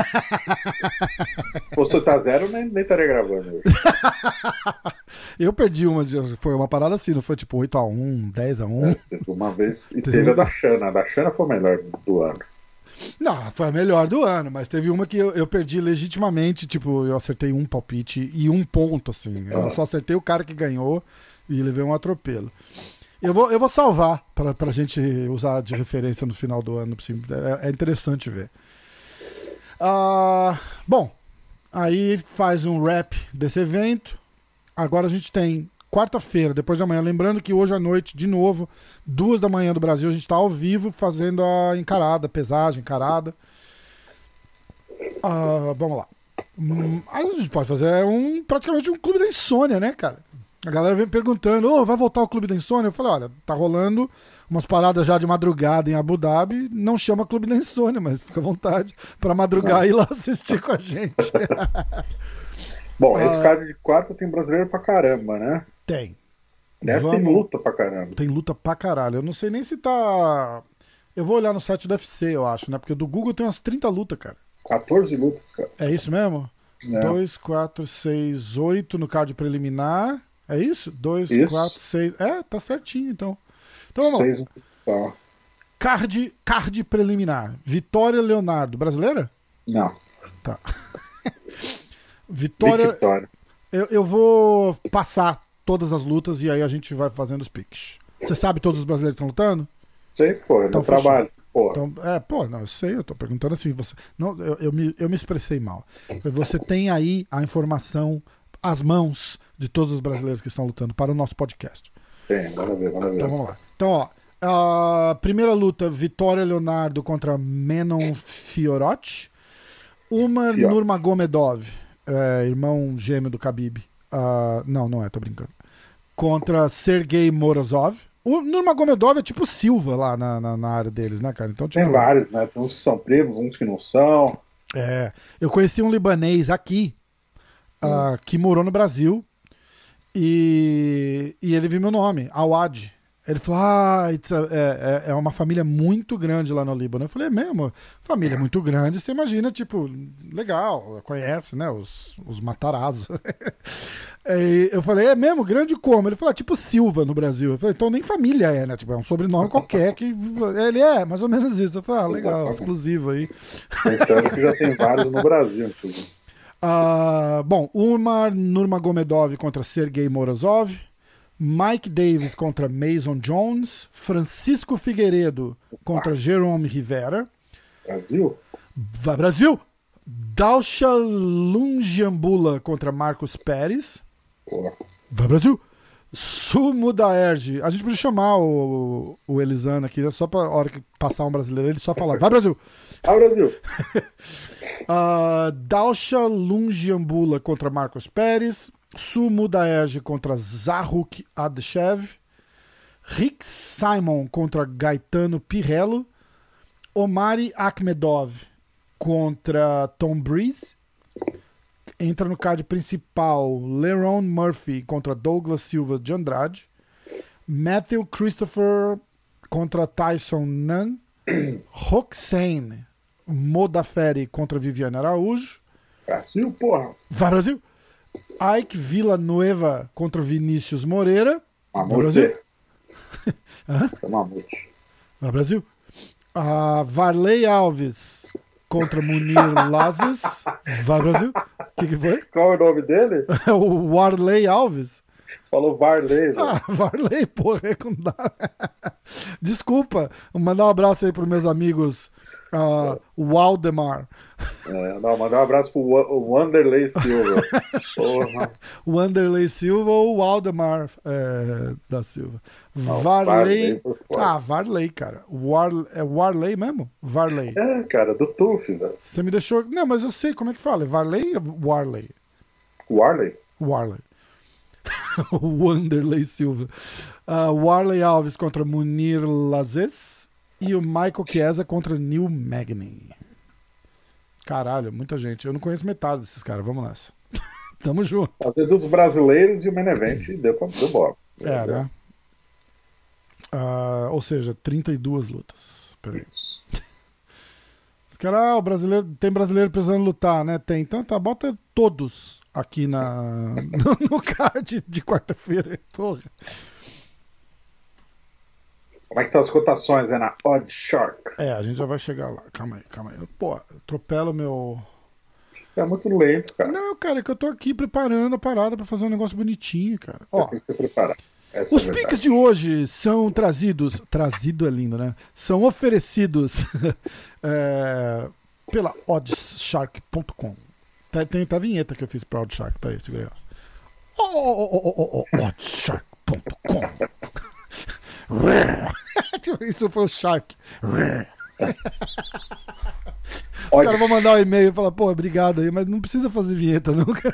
Se fosse oito a zero, nem, nem estaria gravando hoje. Eu perdi uma, foi uma parada assim, não foi tipo oito a um, dez a um? É, uma vez, e teve a da Shana. A da Shana foi a melhor do ano. Não, foi a melhor do ano, mas teve uma que eu, eu perdi legitimamente, tipo, eu acertei um palpite e um ponto, assim. Eu ah. só acertei o cara que ganhou e levei um atropelo. Eu vou, eu vou salvar pra, pra gente usar de referência no final do ano, é, é interessante ver. Ah, bom, aí faz um wrap desse evento. Agora a gente tem quarta-feira, depois de amanhã. Lembrando que hoje à noite, de novo, duas da manhã do Brasil, a gente está ao vivo fazendo a encarada, a pesagem, encarada. Uh, vamos lá. Hum, a gente pode fazer um, praticamente um clube da insônia, né, cara? A galera vem perguntando, oh, vai voltar o clube da insônia? Eu falei, olha, tá rolando umas paradas já de madrugada em Abu Dhabi, não chama clube da insônia, mas fica à vontade para madrugar e ir lá assistir com a gente. Bom, esse card de quarta tem brasileiro pra caramba, né? Tem. Nessa Vamos... tem luta pra caramba. Tem luta pra caralho. Eu não sei nem se tá... Eu vou olhar no site do U F C, eu acho, né? Porque do Google tem umas trinta lutas, cara. quatorze lutas, cara. É isso mesmo? dois, quatro, seis, oito no card preliminar. É isso? dois, quatro, seis... É, tá certinho, então. Então vamos seis... tá. Card, card preliminar. Vitória Leonardo. Brasileira? Não. Tá. Vitória... Vitória. Eu, eu vou passar todas as lutas e aí a gente vai fazendo os picks. Você sabe todos os brasileiros que estão lutando? Sei, pô, é então, meu trabalho. Porra. Então, é, pô, não, eu sei, eu tô perguntando assim, você, não, eu, eu, me, eu me expressei mal. Você tem aí a informação às mãos de todos os brasileiros que estão lutando para o nosso podcast. Tem, vamos ver, vamos ver. Então vamos lá. Então, ó, a primeira luta, Vitória Leonardo contra Menon Fiorot. Umar Fiorot. Nurmagomedov, é, irmão gêmeo do Khabib. Uh, não, não é, tô brincando. Contra Sergei Morozov. O Nurmagomedov é tipo Silva lá na, na, na área deles, né, cara? Então, tipo, Tem vários, né? Tem uns que são primos, uns que não são. É, eu conheci um libanês aqui, uh, que morou no Brasil, e, e ele viu meu nome, Awad. Ele falou, ah, it's a, é, é uma família muito grande lá no Líbano. Eu falei, é mesmo? Família muito grande, você imagina, tipo, legal, conhece, né, os, os Matarazzo. E eu falei, é mesmo? Grande como? Ele falou, ah, tipo Silva no Brasil. Eu falei, então nem família é, né? Tipo, é um sobrenome qualquer que... Ele é, mais ou menos isso. Eu falei, ah, legal, exclusivo aí. Então, que já tem vários no Brasil, inclusive. Uh, bom, Umar Nurmagomedov contra Sergei Morozov. Mike Davis contra Mason Jones. Francisco Figueiredo contra Jerome Rivera. Brasil? Vai, Brasil! Dalsha Lungiambula contra Marcos Pérez. Porra. Vai, Brasil! Sumo da Erge. A gente podia chamar o, o Elisana aqui, só pra hora que passar um brasileiro, ele só falar, vai, Brasil! Ah, Brasil! uh, Dalsha Lungiambula contra Marcos Pérez. Sumo da Erge contra Zahuk Adchev. Rick Simon contra Gaetano Pirello. Omari Akhmedov contra Tom Breeze. Entra no card principal Leron Murphy contra Douglas Silva de Andrade. Matthew Christopher contra Tyson Nunn. Roxane Modaferi contra Viviane Araújo. Brasil, porra! Vai, Brasil! Ike Villanueva contra Vinícius Moreira. Mamute. Vai, Brasil! Esse é mamute. Vai, Brasil! Uh, Varley Alves contra Munir Lazes. Vai, Brasil! O que, que foi? Qual é o nome dele? O Warley Alves. Você falou Varley, velho. Ah, Varley, porra, é que não dá. Desculpa, vou mandar um abraço aí pros meus amigos uh, Waldemar. É, não, mandar um abraço pro Wa- o Wanderlei Silva. Porra. Wanderlei Silva ou Waldemar é, da Silva. Não, Varley. Varley foi foda. Ah, Varley, cara. War, é Warley mesmo? Varley. É, cara, do Tuf, velho. Você me deixou. Não, mas eu sei como é que fala. É Varley ou Warley? Warley? Warley. Wanderlei Silva. Uh, Warley Alves contra Munir Lazes. E o Michael Chiesa contra Neil Magny. Caralho, muita gente. Eu não conheço metade desses caras. Vamos nessa. Tamo junto. Fazer dos brasileiros e o main event deu pra deu bola. É, né? Uh, ou seja, trinta e duas lutas. Peraí. Os caras, ah, o brasileiro, tem brasileiro precisando lutar, né? Tem. Então tá, bota todos aqui na, no, no card de quarta-feira. Porra. Como é que estão as cotações, né? Na Odd Shark. É, a gente já vai chegar lá. Calma aí, calma aí. Pô, atropela o meu. Você é muito lento, cara. Não, cara, é que eu tô aqui preparando a parada pra fazer um negócio bonitinho, cara. Ó, Tem que se preparar. Essa os é a verdade. piques de hoje são trazidos. Trazido é lindo, né? São oferecidos é, pela oddshark ponto com. Tem, tem, tem a vinheta que eu fiz pra Oddshark. Peraí, segura aí. ó. Oh, oh, oh, oh, oh, oddshark ponto com. Isso foi o Shark. Os caras vão mandar um e-mail e falar, pô, obrigado aí, mas não precisa fazer vinheta nunca.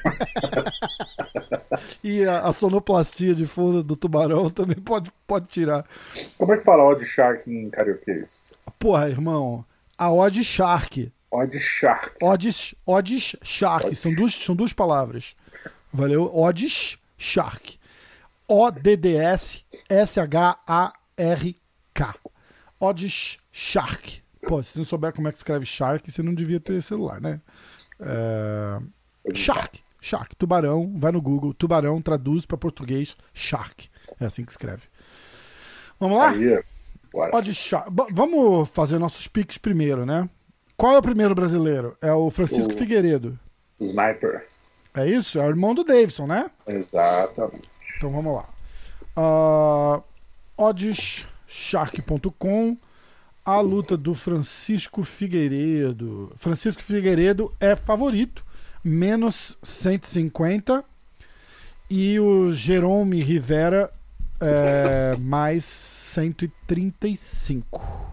E a, a sonoplastia de fundo do tubarão também pode, pode tirar. Como é que fala Odd Shark em carioquês? Porra, irmão, a Odd Shark. Odd Shark. Odds, Odds Shark. São duas, são duas palavras. Valeu? Odds Shark. O D D S S H A R K. Odds Shark. Pô, se você não souber como é que escreve Shark, você não devia ter celular, né? É... Shark. Shark. Tubarão. Vai no Google. Tubarão traduz para português Shark. É assim que escreve. Vamos lá? Aí, bora. Odds Shark. Bo- Vamos fazer nossos piques primeiro, né? Qual é o primeiro brasileiro? É o Francisco O- Figueiredo. Sniper. É isso? É o irmão do Davidson, né? Exatamente. Então vamos lá. Uh, odds shark ponto com. a luta do Francisco Figueiredo. Francisco Figueiredo é favorito, menos cento e cinquenta. E o Jerome Rivera é mais cento e trinta e cinco.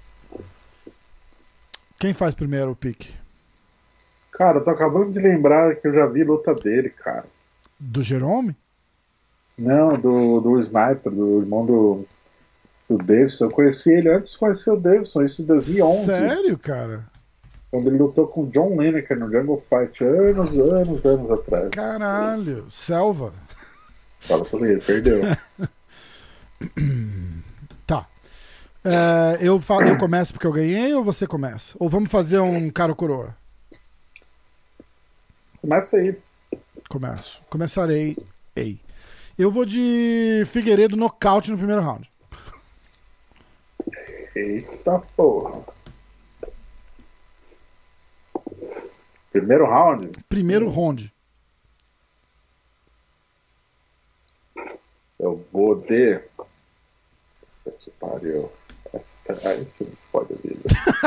Quem faz primeiro o pique? Cara, eu tô acabando de lembrar que eu já vi luta dele, cara. Do Jerome? Não, do, do Sniper, do irmão do, do Davidson. Eu conheci ele antes de conhecer o Davidson, isso em dois mil e onze. Sério, cara? Quando ele lutou com o John Lineker no Jungle Fight, anos, anos, anos atrás. Caralho, Selva. Fala pra ele, perdeu. Tá. É, eu, falo, eu começo porque eu ganhei ou você começa? Ou vamos fazer um cara ou coroa? Começa aí. Começo. Começarei. Ei. Eu vou de Figueiredo nocaute no primeiro round. Eita porra. Primeiro round? Primeiro round. Eu vou de. Que pariu. Essa, aí você não pode ver.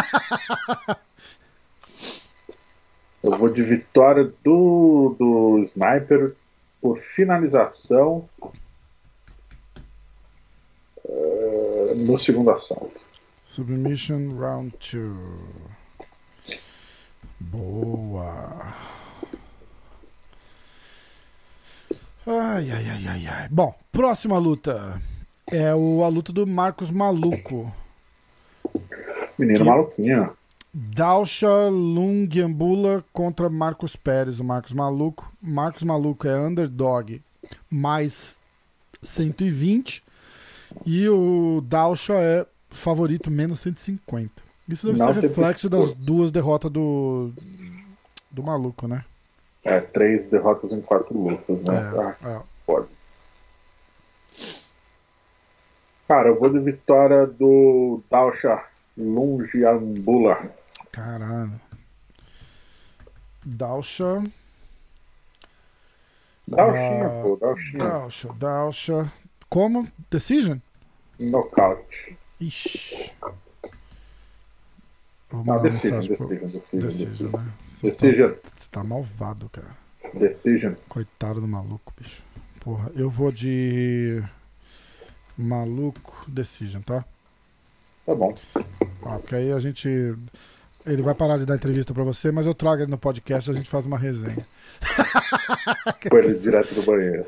Eu vou de vitória do, do Sniper por finalização uh, no segundo assalto. Submission round two. Boa. Ai, ai, ai, ai, ai. Bom, próxima luta é o, a luta do Marcos Maluco. Menino que... maluquinho. Dalsha Lungiambula contra Marcos Pérez, o Marcos Maluco. Marcos Maluco é underdog mais cento e vinte e o Dalsha é favorito menos cento e cinquenta. Isso deve Não, ser reflexo das duas derrotas do, do Maluco, né? É, três derrotas em quatro lutas, né? É, ah, é. Pode. Cara, eu vou de vitória do Dalsha Lungiambula. Caralho. Dalsha. Dalshinha, ah, pô, Dalshinha. Dalsha, Dalsha. Como? Decision? Nocaute. Ixi. Vou Não, mandar decision, mensagem pro- decision, decision, Decision, decision. né? Decision. Você tá malvado, cara. Decision. Coitado do maluco, bicho. Porra, eu vou de Maluco Decision, tá? Tá bom. Ah, porque aí a gente... Ele vai parar de dar entrevista pra você, mas eu trago ele no podcast e a gente faz uma resenha. Põe ele direto do banheiro.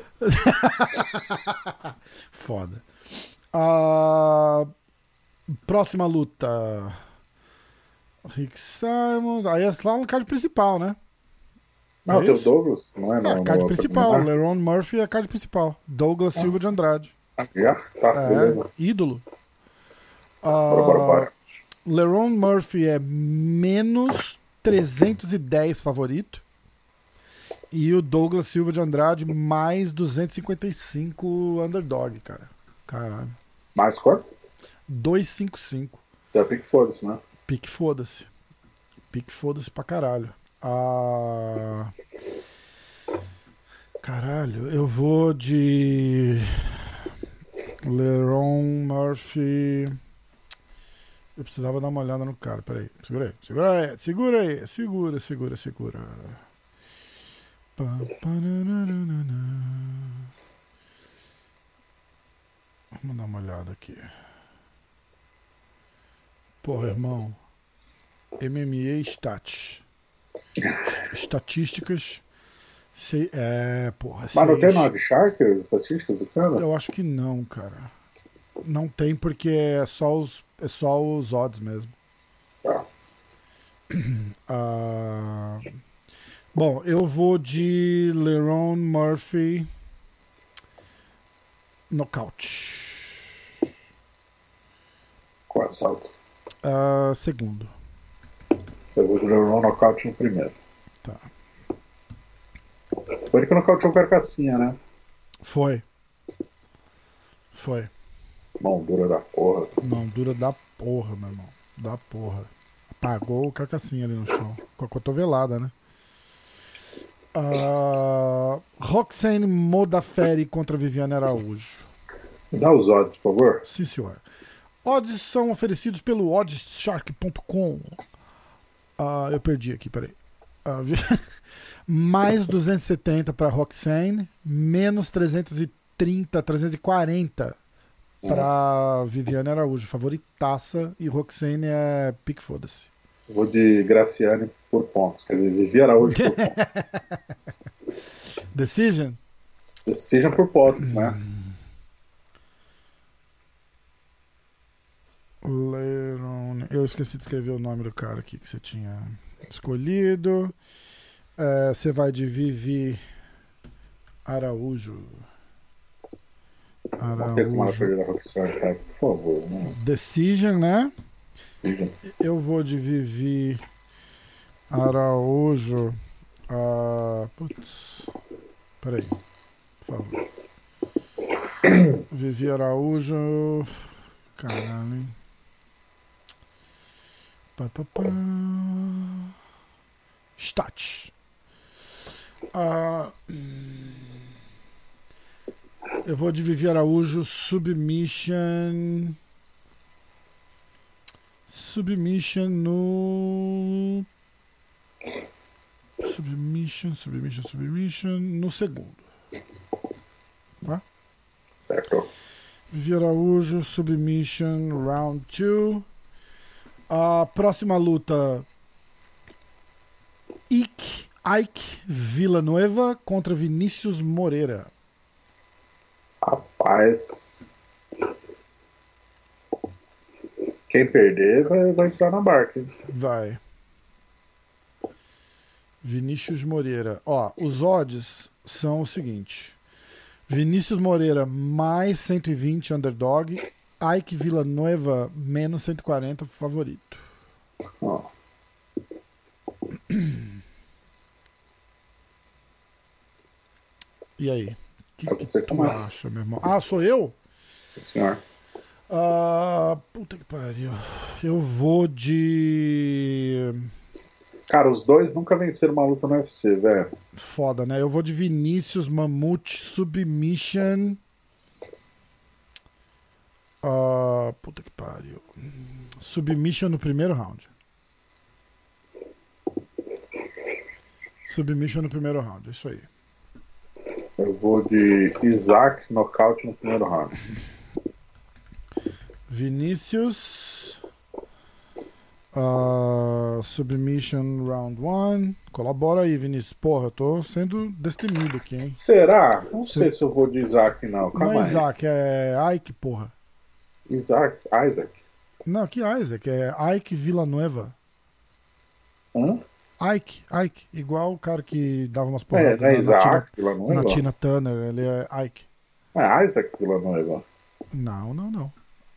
Foda. Ah, próxima luta. Rick Simon. Aí é lá no card principal, né? Não, É tem o isso? Douglas, não é? É, Não, a card não, principal. não, Leron Murphy é a card principal. Douglas Silva de Andrade. Já? Tá, É, beleza. ídolo. Bora, bora, Ah, bora. Leron Murphy é menos trezentos e dez favorito. E o Douglas Silva de Andrade mais duzentos e cinquenta e cinco underdog, cara. Caralho. Mais quanto? duzentos e cinquenta e cinco. Tem pique foda-se, né? Pique foda-se. Pique foda-se pra caralho. Ah... Caralho, eu vou de Leron Murphy. Eu precisava dar uma olhada no cara, peraí. Segura aí, segura aí, segura aí, segura, segura, segura. Pá, parararana. Vamos dar uma olhada aqui. Porra, irmão. M M A Stats. Estatísticas. Sei, é, porra. Mas não seis. tem nada de Shark, as estatísticas do cara? Eu acho que não, cara. Não tem porque é só os, é só os odds mesmo. Tá. Ah, bom, eu vou de Leron Murphy nocaute. Qual assalto? Ah, segundo. Eu vou de Leron nocaute no primeiro. Tá. Foi ele que nocauteou o Carcassinha, né? Foi. Foi. Mão dura da porra. Não, dura da porra, meu irmão. Da porra. Apagou o carcassinha ali no chão. Com a cotovelada, né? Ah, Roxane Modafferi contra Viviane Araújo. Me dá os odds, por favor. Sim, senhor. Odds são oferecidos pelo oddshark ponto com. Uh, eu perdi aqui, peraí. Uh, mais duzentos e setenta para Roxane, menos trezentos e trinta, trezentos e quarenta para Viviane Araújo. Favoritaça, e Roxane é pique foda-se. Vou de Graciane por pontos, quer dizer, Vivi Araújo por pontos. Decision? Decision por pontos, hum. né? Leron... Eu esqueci de escrever o nome do cara aqui que você tinha escolhido. É, você vai de Vivi Araújo. Araújo. Não tem como ela perder a Roxane, cara, por favor. Né? Decision, né? Decision. Eu vou de Vivi Araújo. Ah, putz. Peraí, por favor. Vivi Araújo. Caralho, hein? Pá, pá, pá. Stat. Ah, eu vou de Vivi Araújo. Submission. Submission no. Submission, submission, submission. No segundo. Tá? Certo. Vivi Araújo, submission, round two. A próxima luta: Ike, Ike Villanueva contra Vinícius Moreira. Rapaz. Quem perder vai, vai entrar na barca. Hein? Vai. Vinícius Moreira. Ó, os odds são o seguinte: Vinícius Moreira mais cento e vinte underdog, Ike Villanueva menos cento e quarenta favorito. Ó. E aí? O que, É que você tu começa. acha, meu irmão? Ah, sou eu? Senhor. Ah, puta que pariu. Eu vou de... Cara, os dois nunca venceram uma luta no U F C, velho. Foda, né? Eu vou de Vinícius Mamute Submission. Ah, puta que pariu. Submission no primeiro round. Submission no primeiro round, é isso aí. Eu vou de Isaac nocaute no primeiro round. Vinícius. Uh, submission round one. Colabora aí, Vinícius. Porra, eu tô sendo destemido aqui, hein? Será? Não Cê... sei se eu vou de Isaac, não. Calma não é aí. Isaac, é Ike, porra. Isaac? Isaac? Não, que Isaac? É Ike Villanueva. Hã? Ike, Ike. Igual o cara que dava umas É, porradas não é na, Isaac na, Tina, Villanueva? na Tina Turner. Ele é Ike. É Isaac Villanueva. Não, não, não.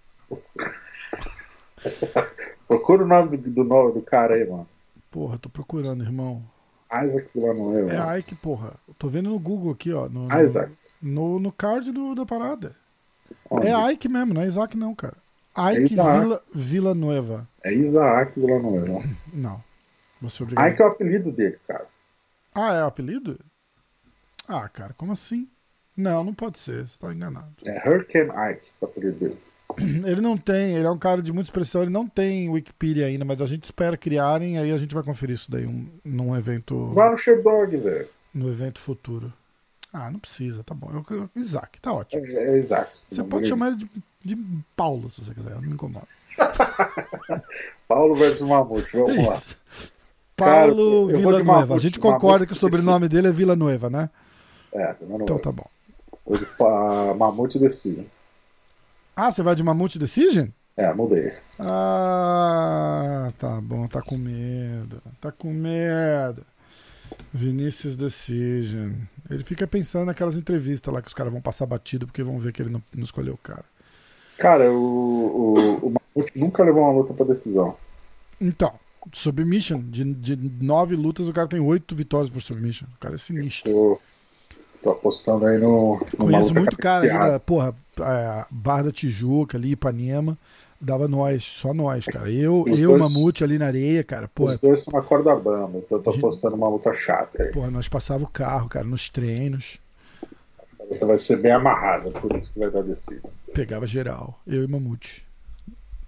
Procura o nome do, do, do cara aí, mano. Porra, tô procurando, irmão. Isaac Villanueva. É Ike, porra. Eu tô vendo no Google aqui, ó. No, Isaac. No, no card do, da parada. Onde? É Ike mesmo, não é Isaac não, cara. É Ike Isaac. Villa, Villanueva. É Isaac Villanueva. Não. Você é obrigado. Ike é o apelido dele, cara. Ah, é o apelido? Ah, cara, como assim? Não, não pode ser, você tá enganado. É Hurricane Ike, o apelido dele. Ele não tem, ele é um cara de muita expressão, ele não tem Wikipedia ainda, mas a gente espera criarem, aí a gente vai conferir isso daí um, num evento. Vai no Sherdog, velho. No evento futuro. Ah, não precisa, tá bom. Eu, eu, Isaac, tá ótimo. É, é Isaac. Você pode chamar ele de, de Paulo, se você quiser, não me incomoda. Paulo versus Mamute, vamos lá. Isso. Paulo Cara, Villanueva. Mamute, A gente concorda Mamute, que o sobrenome dele é Villanueva, né? É, não Então tá bom. Vou de uh, Mamute Decision. Ah, você vai de Mamute Decision? É, mudei. Ah, tá bom, tá com medo. Tá com medo. Vinícius Decision. Ele fica pensando naquelas entrevistas lá que os caras vão passar batido porque vão ver que ele não, não escolheu o cara. Cara, o, o, o Mamute nunca levou uma luta pra decisão. Então, submission. De, de nove lutas, o cara tem oito vitórias por submission. O cara é sinistro. Tô, tô apostando aí no. Conheço muito cara ali da, porra, a Barra da Tijuca ali, Ipanema. Dava nós, só nós, cara. Eu, Os eu dois- Mamute ali na areia, cara. Porra, Os dois são uma corda bamba, então eu tô Gente- apostando uma luta chata aí. porra, nós passava o carro, cara, nos treinos. A luta vai ser bem amarrada, por isso que vai dar decisão. Pegava geral. Eu e Mamute.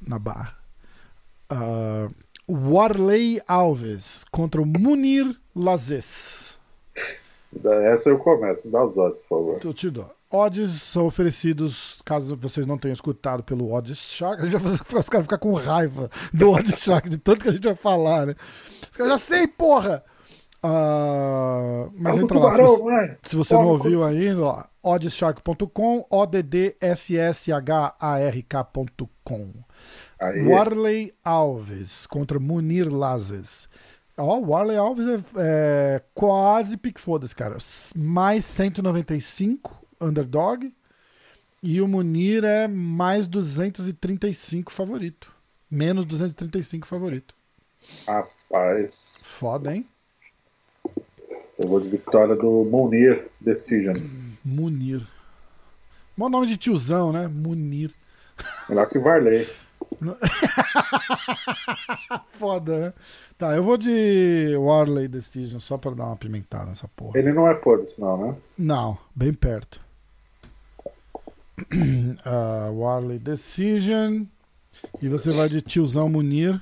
na barra. Uh, Warley Alves contra o Munir Lazzez. Essa eu começo, me dá os odds, por favor. Eu te dou. Odds são oferecidos, caso vocês não tenham escutado pelo Odds Shark. A gente vai fazer os caras ficar com raiva do Odds Shark, de tanto que a gente vai falar, né? Os caras já sei, porra! Uh, mas entra lá, se você, se você não ouviu ainda, ó, odds shark ponto com, O D D S S H A R K ponto com. Warley Alves contra Munir Lazzez. Ó, o Warley Alves é, é quase pique foda-se, cara. Mais cento e noventa e cinco underdog. E o Munir é mais duzentos e trinta e cinco favorito. Menos duzentos e trinta e cinco favorito. Rapaz. Foda, hein? Eu vou de vitória do Munir Decision. Munir. Bom nome de tiozão, né? Munir. Melhor que Varley. Foda, né? Tá, eu vou de Warley Decision só pra dar uma pimentada nessa porra. Ele não é foda-se, não, né? Não, bem perto. uh, Warley Decision. E você vai de tiozão Munir.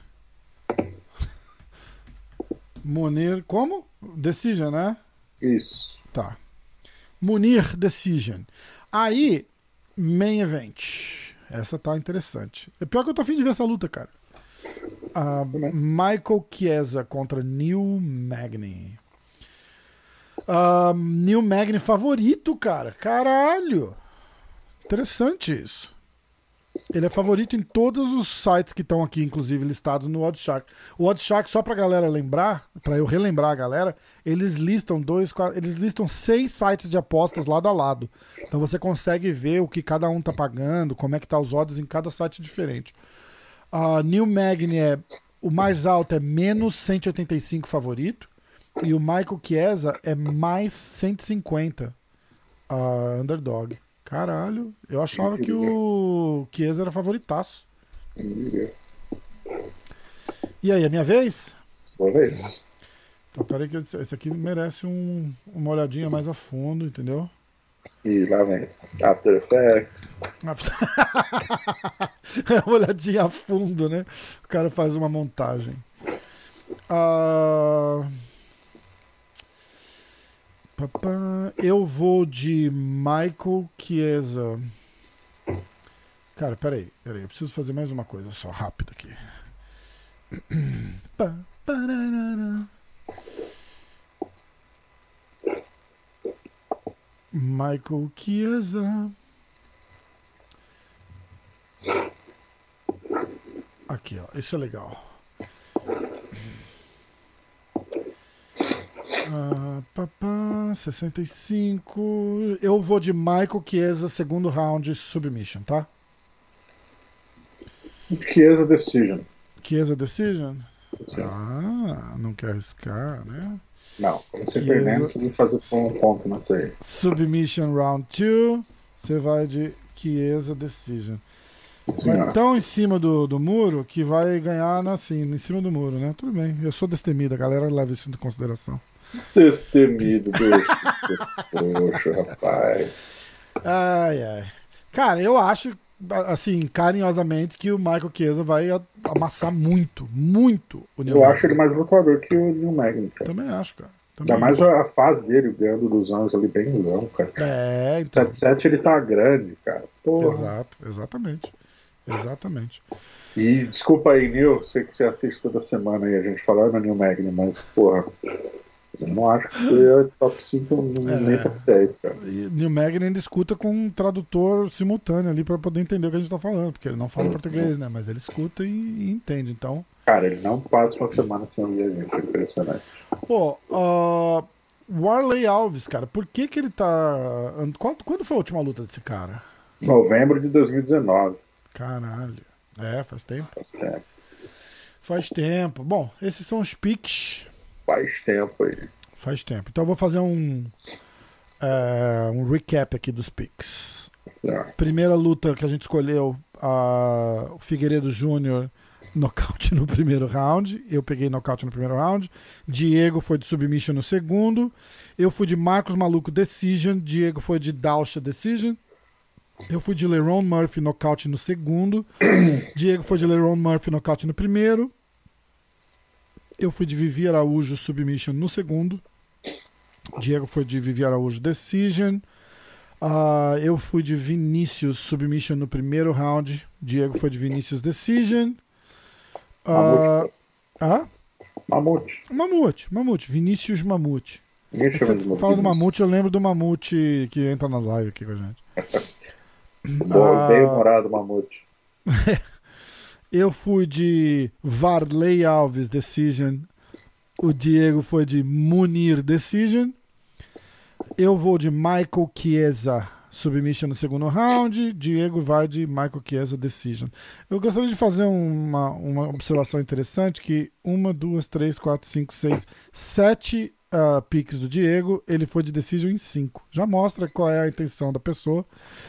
Munir, como? Decision, né? Isso. Tá. Munir Decision. Aí, main event. Essa tá interessante. É pior que eu tô afim de ver essa luta, cara. Uh, Michael Chiesa contra Neil Magny. Uh, Neil Magny favorito, cara. Caralho. Interessante isso. Ele é favorito em todos os sites que estão aqui, inclusive listados no OddsShark. O OddsShark, só pra galera lembrar, pra eu relembrar a galera, eles listam dois, quatro, eles listam seis sites de apostas lado a lado. Então você consegue ver o que cada um tá pagando, como é que tá os odds em cada site diferente. A uh, Neil Magny é o mais alto é menos cento e oitenta e cinco favorito e o Michael Chiesa é mais cento e cinquenta uh, underdog. Caralho, eu achava que o Chiesa era favoritaço. E aí, é minha vez? Sua vez. Então, peraí que esse aqui merece um, uma olhadinha mais a fundo, entendeu? E lá vem After Effects. Uma olhadinha a fundo, né? O cara faz uma montagem. Ah... Eu vou de Michael Chiesa. Cara, peraí, peraí, eu preciso fazer mais uma coisa só, rápido aqui. Michael Chiesa. Aqui, ó, isso é legal. Ah, papá, sessenta e cinco. Eu vou de Michael Chiesa, segundo round, submission, tá? Chiesa Decision. Chiesa Decision? Sim. Ah, não quer arriscar, né? Não, como você perdendo, precisa fazer um ponto nessa aí. Submission round dois. Você vai de Chiesa Decision. Vai tão em cima do, do muro que vai ganhar assim, em cima do muro, né? Tudo bem, eu sou destemido, a galera leva isso em consideração. Destemido, poxa, rapaz. Ai, ai. Cara, eu acho, assim, carinhosamente, que o Michael Chiesa vai amassar muito, muito o Neil Eu Magny. acho ele mais lutador que o Neil Magny, cara. Também acho, cara. Também Ainda mais acho. a fase dele, ganhando dos anos ali, bemzão, cara. É, então. sete sete ele tá grande, cara. Porra. Exato, exatamente. Exatamente. E desculpa aí, Neil, sei que você assiste toda semana aí a gente falando no Neil Magny, mas, porra, eu não acho que você é top cinco, É. nem top dez, cara. E Neil Magny ainda escuta com um tradutor simultâneo ali pra poder entender o que a gente tá falando, porque ele não fala português, né? Mas ele escuta e, e entende, então. Cara, ele não passa uma semana sem ouvir a gente, é impressionante. Pô, uh, Warley Alves, cara, por que que ele tá... Quando, quando foi a última luta desse cara? Novembro de dois mil e dezenove. Caralho. É, faz tempo. Faz tempo. Faz tempo. Bom, esses são os picks. Faz tempo aí. Faz tempo. Então eu vou fazer um, é, um recap aqui dos picks. É. Primeira luta que a gente escolheu, a, o Figueiredo Júnior, nocaute no primeiro round. Eu peguei nocaute no primeiro round. Diego foi de submission no segundo. Eu fui de Marcos Maluco Decision. Diego foi de Dalsha Decision. Eu fui de Lerone Murphy nocaute no segundo. Diego foi de Lerone Murphy nocaute no primeiro. Eu fui de Vivi Araújo submission no segundo. Diego foi de Vivi Araújo decision. Uh, eu fui de Vinícius submission no primeiro round. Diego foi de Vinícius decision. Uh, ah? Mamute. Mamute, Mamute. Vinícius Mamute. Ninguém chama Você fala do Mamute, eu lembro do Mamute que entra na live aqui com a gente. Boa, bem humorado, Mamute. Eu fui de Varley Alves decision. O Diego foi de Munir decision. Eu vou de Michael Chiesa submission no segundo round. Diego vai de Michael Chiesa decision. Eu gostaria de fazer uma, uma observação interessante, que uma, duas, três, quatro, cinco, seis, sete uh, picks do Diego, ele foi de decision em cinco. Já mostra qual é a intenção da pessoa.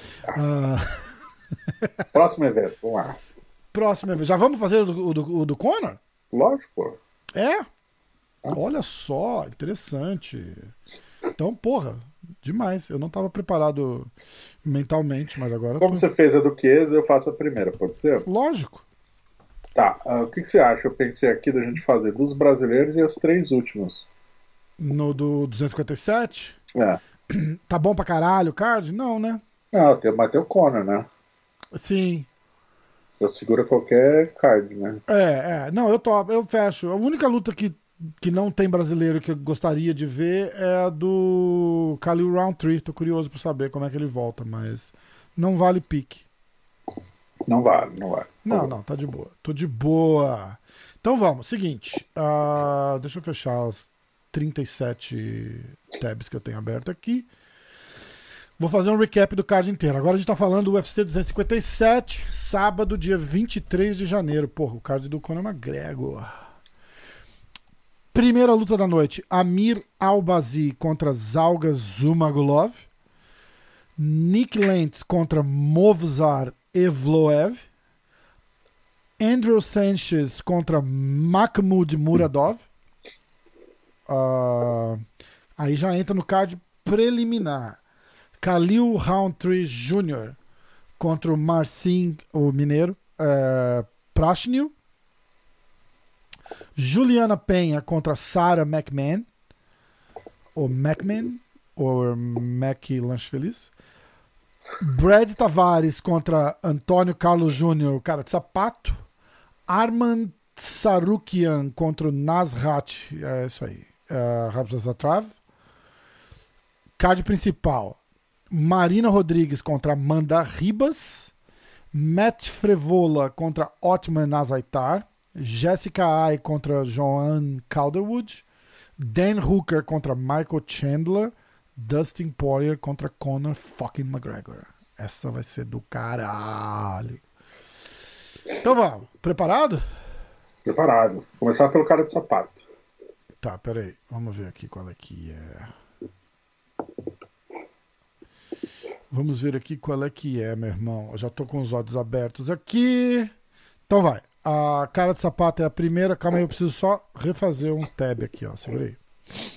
Uh... Próximo evento, vamos lá. Próximo evento. Já vamos fazer o do, o do, o do Conor? Lógico. É? Olha só, interessante. Então, porra, demais. Eu não estava preparado mentalmente, mas agora... Como tô... você fez a do Chiesa, eu faço a primeira, pode ser? Lógico. Tá, uh, o que, que você acha? Eu pensei aqui da gente fazer dos brasileiros e as três últimas. No do duzentos e cinquenta e sete? É. Tá bom pra caralho o card? Não, né? Não, tem, mas tem o Conor, né? Sim. Eu seguro qualquer card, né? É, é. Não, eu topo, eu fecho. A única luta que que não tem brasileiro que eu gostaria de ver é a do Khalil Roundtree. Tô curioso pra saber como é que ele volta, mas não vale pique. Não vale, não vale. Não, não, tá de boa. Tô de boa. Então vamos, seguinte. Uh, deixa eu fechar os trinta e sete tabs que eu tenho aberto aqui. Vou fazer um recap do card inteiro. Agora a gente tá falando do U F C duzentos e cinquenta e sete, sábado, dia vinte e três de janeiro. Porra, o card do Conor McGregor. Primeira luta da noite, Amir Albazi contra Zalga Zhumagulov. Nick Lentz contra Movsar Evloev. Andrew Sanchez contra Mahmoud Muradov. Uh, aí já entra no card preliminar. Khalil Roundtree Júnior contra o Marcin, o mineiro, uh, Prashnil. Juliana Penha contra Sarah McMahon, ou McMahon, ou Mac Lanche Feliz. Brad Tavares contra Antônio Carlos Júnior, cara de sapato. Arman Sarukian contra o Nasrat, é isso aí, uh, Trav. Card principal, Marina Rodrigues contra Amanda Ribas. Matt Frevola contra Otman Azaitar. Jessica Ai contra Joanne Calderwood. Dan Hooker contra Michael Chandler. Dustin Poirier contra Conor fucking McGregor. Essa vai ser do caralho. Então vamos. Preparado? Preparado. Vou começar pelo cara de sapato. Tá, peraí. Vamos ver aqui qual é que é. Vamos ver aqui qual é que é, meu irmão. Eu já tô com os olhos abertos aqui. Então vai. A cara de sapato é a primeira. Calma aí, eu preciso só refazer um tab aqui, ó. Segura aí.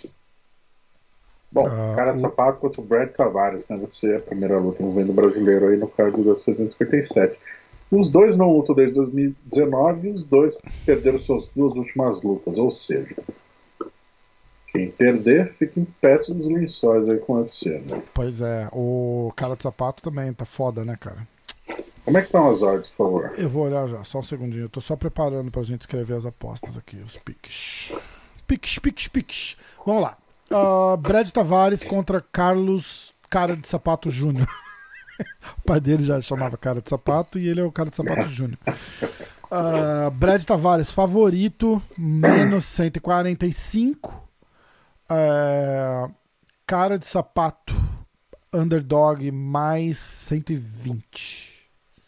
Bom, uh, cara de o... sapato contra o Brad Tavares, né? Você é a primeira luta envolvendo o brasileiro aí no card do U F C duzentos e cinquenta e sete. Os dois não lutam desde dois mil e dezenove e os dois perderam suas duas últimas lutas. Ou seja, quem perder fica em péssimos lençóis aí com o U F C, né? Pois é, o cara de sapato também tá foda, né, cara? Como é que estão as odds, por favor? Eu vou olhar já, só um segundinho. Eu tô só preparando pra gente escrever as apostas aqui, os piques. Piques, piques, piques. Vamos lá. Uh, Brad Tavares contra Carlos Cara de Sapato Júnior. O pai dele já chamava Cara de Sapato e ele é o Cara de Sapato Júnior. Uh, Brad Tavares, favorito, menos cento e quarenta e cinco. Uh, cara de Sapato, underdog, mais cento e vinte.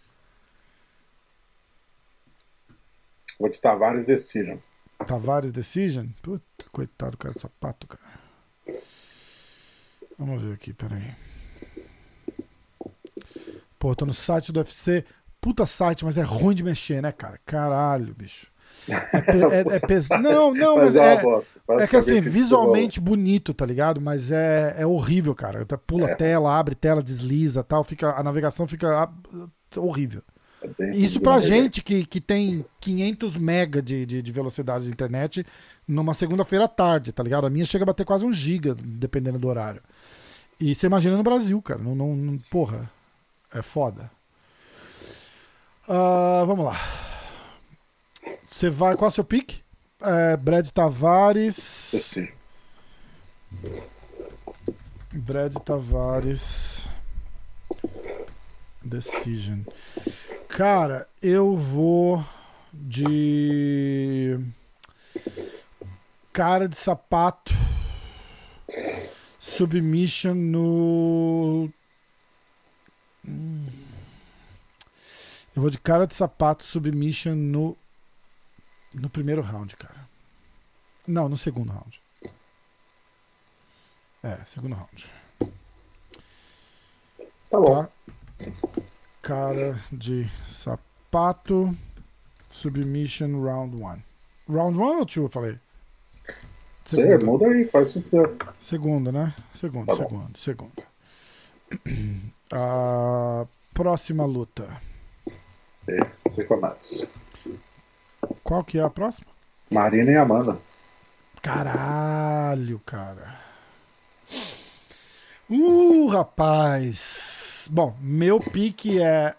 Vou de Tavares Decision. Tavares Decision? Puta, coitado do cara de sapato, cara. Vamos ver aqui, peraí. Pô, tô no site do U F C. Puta site, mas é ruim de mexer, né, cara? Caralho, bicho. É, pe- é, é pes... Não, não, mas, Mas é uma é, bosta. é que assim, Basicamente, isso visualmente bonito, tá ligado? Mas é, é horrível, cara. Tá- Pula a É. tela, abre tela, desliza tal, fica, a navegação fica ah, horrível. é bem Isso ruim pra de navegar. gente que, que tem quinhentos mega de, de, de velocidade de internet numa segunda-feira à tarde, tá ligado? A minha chega a bater quase um giga, dependendo do horário. E você imagina no Brasil, cara. Não, não, não- porra, é foda. Ah, vamos lá. Você vai. Qual é o seu pique? É, Brad Tavares. Assim. Brad Tavares. Decision. Cara, eu vou de. Cara de sapato. Submission no. Hum. Eu vou de cara de sapato, submission no. No primeiro round, cara. Não, no segundo round. É, segundo round. Tá bom. Tá? Cara de sapato, submission round one. Round one ou two, eu falei? Você Segundo. muda aí, faz o que você. Segundo, né? Segundo, Tá bom. segundo, segundo. A próxima luta. É, Você começa. Qual que é a próxima? Marina e Amanda. Caralho, cara. Uh, rapaz. Bom, meu pique é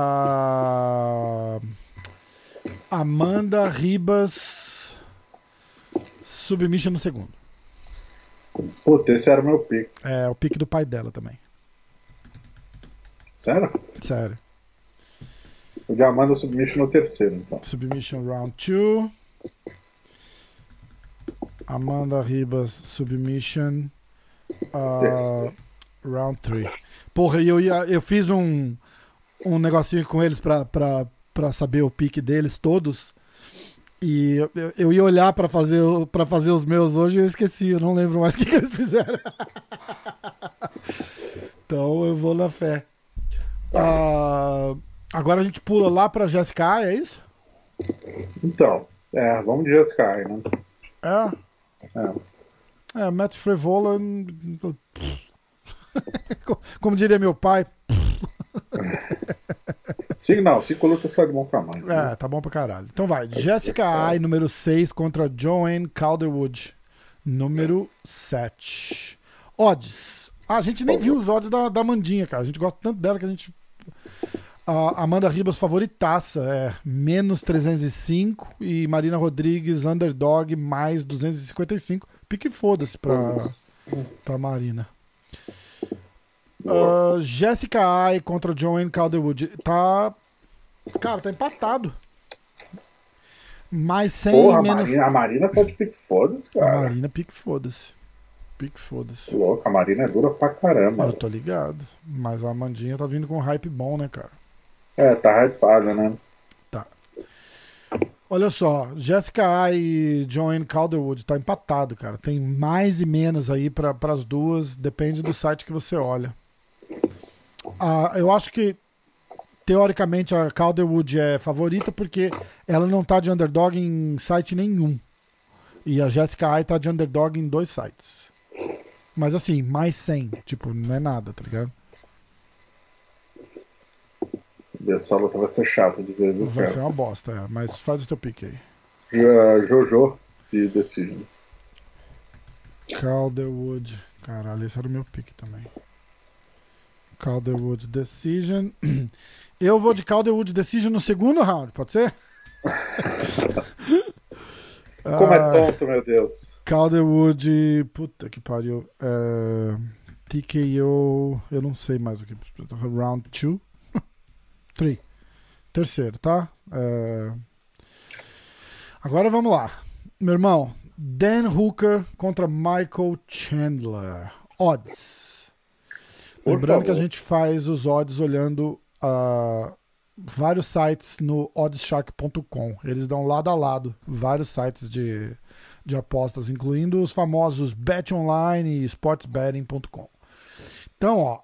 a Amanda Ribas submission no segundo. Puta, esse era o meu pico. É o pique do pai dela também. Sério? Sério. O de Amanda submission no terceiro, então. Submission round two. Amanda Ribas submission uh, Terceiro. round three. Porra, e eu, ia, eu fiz um, um negocinho com eles pra, pra, pra saber o pique deles todos. E eu, eu- eu ia olhar pra fazer, o- pra fazer os meus hoje e eu esqueci. Eu não lembro mais o que, que eles fizeram. Então eu vou na fé. Ah, agora a gente pula lá pra Jessica Ai, é isso? Então, é, vamos de Jessica aí, né? É. É. É, Matt Frevola. Como diria meu pai. Sim, não, cinco lutas só de bom tamanho. né? É, tá bom pra caralho. Então vai. Jessica Ai, número seis, contra Joanne Calderwood, número sete. Odds. Ah, a gente nem viu os odds da, da Amandinha, cara. A gente gosta tanto dela que a gente. A Amanda Ribas favoritaça é menos trezentos e cinco e Marina Rodrigues underdog mais duzentos e cinquenta e cinco. Pique foda-se pra, pra Marina. Boa. Uh, Jessica Ai contra Joanne Calderwood. Tá. Cara, tá empatado. Mais cem Porra, a menos. Marina, a Marina tá de pique foda-se, A cara. Marina, pique foda-se. Pique foda-se. Louca, a Marina é dura pra caramba. Eu tô ligado. Mas a Amandinha tá vindo com um hype bom, né, cara? É, tá hypada, né? Tá. Olha só, Jessica Ai e Joanne Calderwood tá empatado, cara. Tem mais e menos aí para as duas, depende do site que você olha. Ah, eu acho que teoricamente a Calderwood é favorita porque ela não tá de underdog em site nenhum. E a Jessica Ai tá de underdog em dois sites. Mas assim, mais cem, tipo, não é nada, tá ligado? Essa luta vai ser chata de ver, viu, Vai ser cara? uma bosta, é, mas faz o teu pique aí. Jo- Jojo e Decision. Calderwood. Caralho, esse era o meu pick também. Calderwood Decision. Eu vou de Calderwood Decision no segundo round, pode ser? Como Ah, é tonto, meu Deus. Calderwood. Puta que pariu. É, T K O. Eu não sei mais o que. Round two. three. Terceiro, tá? É, Agora vamos lá. Meu irmão. Dan Hooker contra Michael Chandler. Odds. Por Lembrando que a favor. gente faz os odds olhando ah, vários sites no oddshark ponto com. Eles dão lado a lado vários sites de, de apostas, incluindo os famosos BetOnline e sportsbetting ponto com. Então, ó,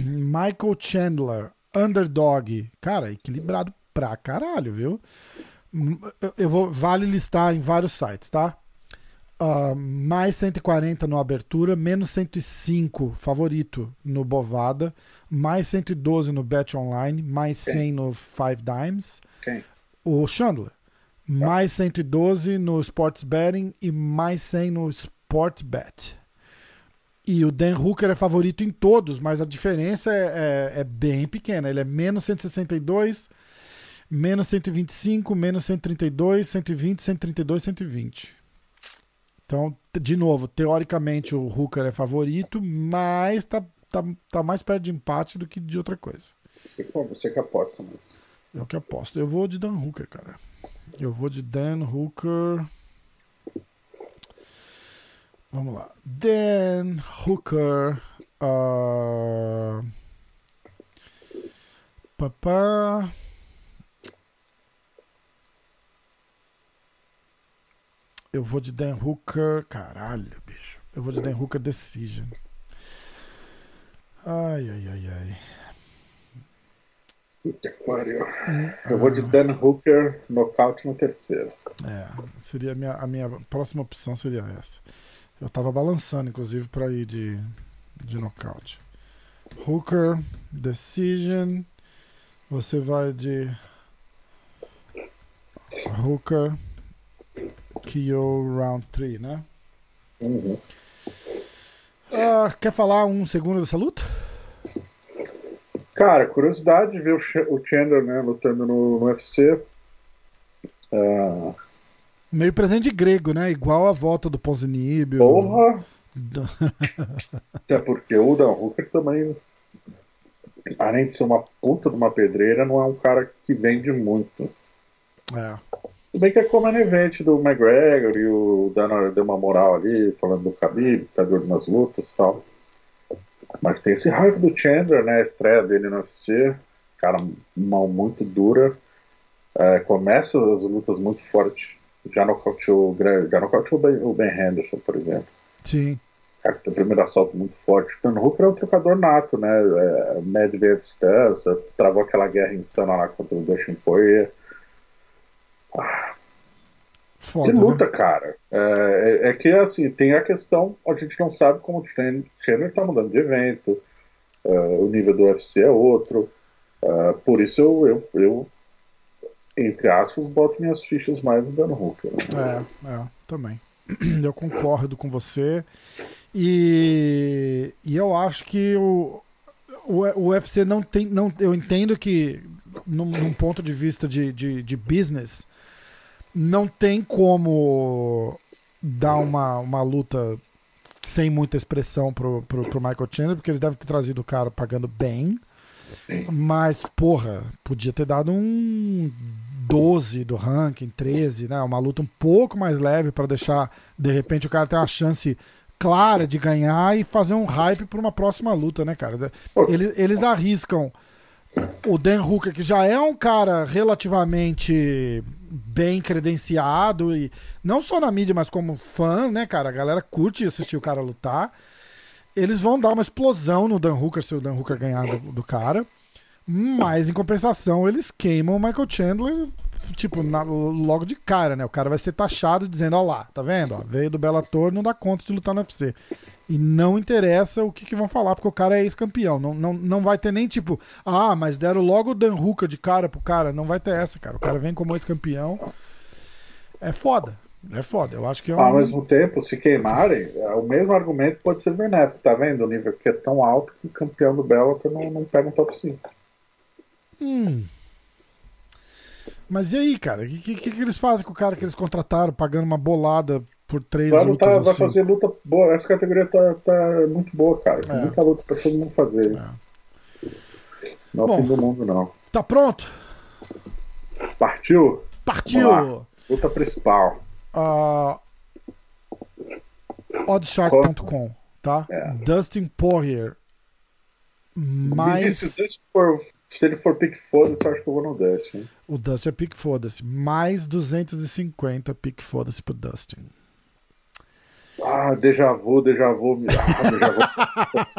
Michael Chandler, underdog. Cara, equilibrado pra caralho, viu? Eu vou, vale listar em vários sites, tá? Uh, mais cento e quarenta no Abertura, menos cento e cinco favorito no Bovada, mais cento e doze no Bet Online, mais cem Quem? no Five Dimes. Quem? O Chandler. Mais cento e doze no Sports Betting e mais cem no Sportbet. E o Dan Hooker é favorito em todos, mas a diferença é, é, é bem pequena. Ele é menos cento e sessenta e dois, menos cento e vinte e cinco, menos cento e trinta e dois, cento e vinte, cento e trinta e dois, cento e vinte. Então, de novo, teoricamente o Hooker é favorito, mas tá, tá, tá mais perto de empate do que de outra coisa. Você, você que aposta, mas... Eu que aposto. Eu vou de Dan Hooker, cara. Eu vou de Dan Hooker. Vamos lá. Dan Hooker. Uh... Papá. Eu vou de Dan Hooker. Caralho, bicho. Eu vou de Dan Hooker Decision. Ai, ai, ai, ai. Puta que pariu. Eu vou de Dan Hooker, nocaute no terceiro. É, seria a minha, a minha próxima opção seria essa. Eu tava balançando, inclusive, pra ir de, de nocaute. Hooker, Decision. Você vai de Hooker, K O Round três, né? Uhum. Ah, quer falar um segundo dessa luta? Cara, curiosidade de ver o, Ch o Chandler, né, lutando no, no U F C. Uh... Meio presente de grego, né? Igual a volta do Ponzinibbio. Porra! Do... Até porque o Dan Hooker também, além de ser uma puta de uma pedreira, não é um cara que vende muito. É. Se bem que é como a event do McGregor e o Dana deu uma moral ali, falando do Khabib, que tá de olho nas lutas e tal. Mas tem esse hype do Chandler, né? A estreia dele no U F C. Cara, mão muito dura. É, começa as lutas muito fortes. Já nocauteou, já nocauteou o Ben Henderson, por exemplo. Sim. Cara, tem o primeiro assalto muito forte. O Dan Hooker é um trocador nato, né? É, médio e distância. Travou aquela guerra insana lá contra o Dustin Poirier. Ah, Foda, que luta, né? cara. É, é, é que, assim, tem a questão, a gente não sabe como o Chandler tá mudando de evento, uh, o nível do U F C é outro, uh, por isso eu, eu, eu, entre aspas, boto minhas fichas mais no Dan Hooker. Né? É, é, também. Eu concordo com você. E, e eu acho que o, o, o U F C não tem. Não, eu entendo que, num, num ponto de vista de, de, de business, não tem como dar uma, uma luta sem muita expressão pro, pro, pro Michael Chandler, porque eles devem ter trazido o cara pagando bem. Mas, porra, podia ter dado um doze do ranking, treze, né? Uma luta um pouco mais leve para deixar, de repente, o cara ter uma chance clara de ganhar e fazer um hype para uma próxima luta, né, cara? Eles, eles arriscam o Dan Hooker, que já é um cara relativamente bem credenciado, e não só na mídia, mas como fã, né, cara? A galera curte assistir o cara lutar. Eles vão dar uma explosão no Dan Hooker se o Dan Hooker ganhar do, do cara. Mas, em compensação, eles queimam o Michael Chandler, tipo, na, logo de cara, né? O cara vai ser taxado dizendo, ó lá, tá vendo? Ó, veio do Bellator, não dá conta de lutar no U F C. E não interessa o que, que vão falar, porque o cara é ex-campeão. Não, não, não vai ter nem, tipo, ah, mas deram logo o Dan Hooker de cara pro cara. Não vai ter essa, cara. O cara vem como ex-campeão. É foda. É foda. Eu acho que é um... Ao mesmo tempo, se queimarem, o mesmo argumento pode ser benéfico, tá vendo? O nível que é tão alto que o campeão do Bellator não, não pega um top cinco. Hum. Mas e aí, cara? O que, que, que eles fazem com o cara que eles contrataram, pagando uma bolada por três vai lutas? Lutar, vai assim? fazer luta boa. Essa categoria tá, tá muito boa, cara. Tem É. muita luta pra todo mundo fazer. É. Não é Bom, o fim do mundo, não. Tá pronto? Partiu? Partiu! Luta principal. Uh, Oddshark ponto com, tá? É. Dustin Poirier. Mais... Me disse, se, o Dustin for, se ele for pique foda-se, eu acho que eu vou no Dustin. O Dustin é pique foda-se. Mais duzentos e cinquenta pique foda-se pro Dustin. Ah, déjà vu, déjà vu. Ah, déjà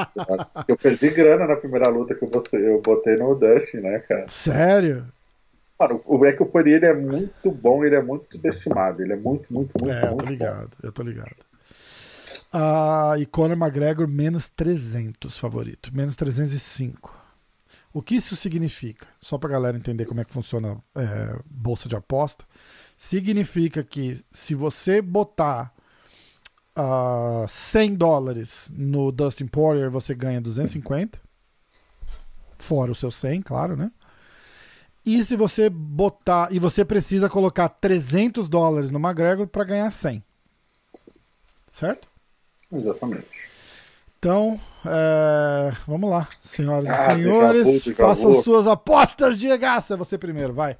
vu. Eu perdi grana na primeira luta que eu botei, eu botei no Dustin, né, cara? Sério? Mano, o é que o Poirier ele é muito bom, ele é muito subestimado. Ele é muito, muito, muito, É, eu muito tô bom. ligado, eu tô ligado. Ah, e Conor McGregor, menos trezentos, favorito. Menos trezentos e cinco. O que isso significa? Só pra galera entender como é que funciona é, bolsa de aposta. Significa que se você botar uh, cem dólares no Dustin Poirier, você ganha duzentos e cinquenta. Fora o seu cem, claro, né? E se você botar... E você precisa colocar trezentos dólares no McGregor para ganhar cem. Certo? Exatamente. Então, é, vamos lá, senhoras Ah, e senhores. déjà vu, déjà Façam vu. suas apostas, Diego. É você primeiro, vai.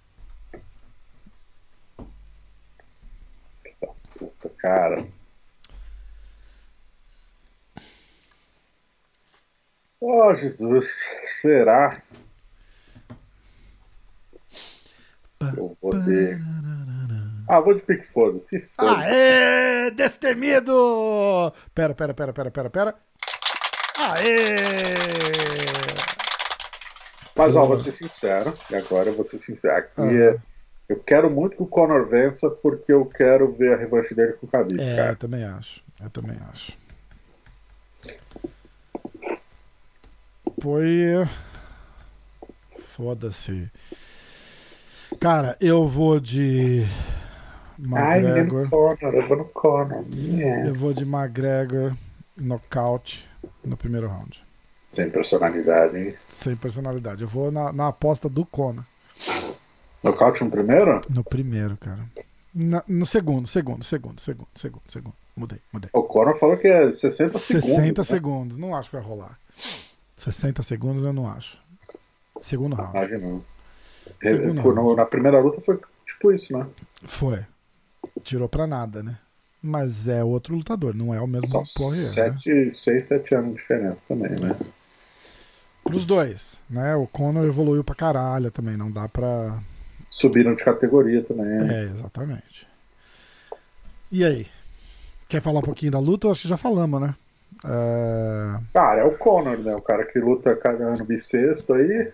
Puta, cara. Oh, Jesus. Será? Eu vou de... Ah, vou de Pickford. Se for. Aê, destemido! Pera, pera, pera, pera, pera, pera. Aê! Mas, ó, Boa. vou ser sincero. E agora eu vou ser sincero. Aqui Ah. é... Eu quero muito que o Conor vença porque eu quero ver a revanche dele com o Khabib, É, cara. eu também acho. Eu também acho. Foi. Foda-se. Cara, eu vou de. Ai, menino McGregor. Conor, eu vou no Conor. Yeah. Eu vou de McGregor nocaute no primeiro round. Sem personalidade, hein? Sem personalidade. Eu vou na, na aposta do Conor. Nocaute no primeiro? No primeiro, cara. Na- no segundo, segundo, segundo, segundo, segundo, segundo. Mudei, mudei. O Conor falou que é sessenta segundos. sessenta né? segundos. Não acho que vai rolar. sessenta segundos eu não acho. Segundo round. Imagina. Segundo Foi no- round. na primeira luta foi tipo isso, né? Foi. Tirou pra nada, né? Mas é outro lutador, não é o mesmo São Poirier, né? sete, seis, sete anos de diferença também, né? Pros dois, né? O Conor evoluiu pra caralho também, não dá pra... Subiram de categoria também. né? É, exatamente. E aí? Quer falar um pouquinho da luta? Eu acho que já falamos, né? É... Cara, é o Conor, né? O cara que luta cada ano bissexto aí.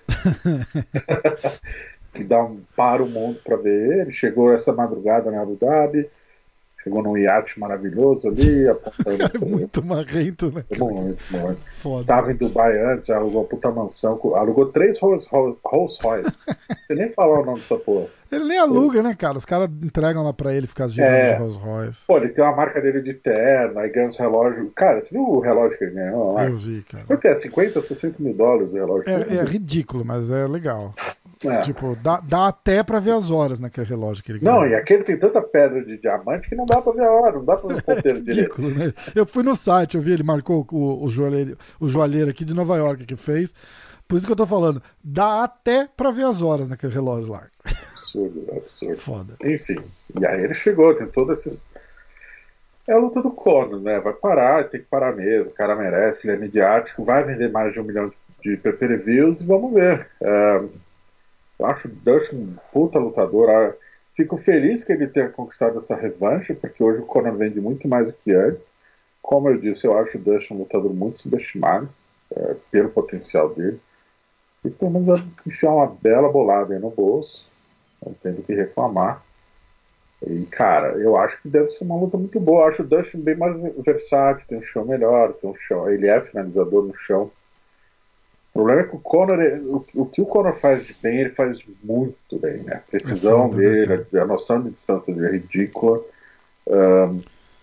Que dá um para o mundo pra ver ele. Chegou essa madrugada na Abu Dhabi. Chegou num iate maravilhoso ali. Apontando É muito marrento, né? muito, muito. Foda. Tava em Dubai antes, alugou uma puta mansão, alugou três Rolls Rolls Royce. Você nem falar o nome dessa porra. Ele nem aluga, né, cara? Os caras entregam lá pra ele ficar girando É. de Rolls Royce. Pô, ele tem uma marca dele de terno, aí ganha uns relógios. Cara, você viu o relógio que ele ganhou lá? Eu vi, cara. Quanto é? cinquenta, sessenta mil dólares o relógio? É, é ridículo, mas é legal. É. Tipo, dá, dá até pra ver as horas naquele relógio que ele Não, ganhou. e aquele tem tanta pedra de diamante que não dá pra ver a hora, não dá pra ver o ponteiro direito. Ridículo, né? Eu fui no site, eu vi, ele marcou o, o, joalheiro, o joalheiro aqui de Nova York que fez. Por isso que eu tô falando, dá até pra ver as horas naquele relógio lá. Absurdo, absurdo. Foda. Enfim, e aí ele chegou, tem todos esses. É a luta do Conor, né? Vai parar, tem que parar mesmo, o cara merece, ele é midiático, vai vender mais de um milhão de pay-per-views e vamos ver. É, eu acho o Dustin um puta lutador. Ah, fico feliz que ele tenha conquistado essa revanche, porque hoje o Conor vende muito mais do que antes. Como eu disse, eu acho o Dustin um lutador muito subestimado, é, pelo potencial dele. E pelo menos vai enfiar uma bela bolada aí no bolso. Não tem do que reclamar. E, cara, eu acho que deve ser uma luta muito boa. Eu acho o Dustin bem mais versátil, tem um chão melhor, tem um chão, ele é finalizador no chão. O problema é que o Conor, o, o que o Conor faz de bem, ele faz muito bem, né? A precisão É foda, né, dele, a noção de distância dele é ridícula. Um,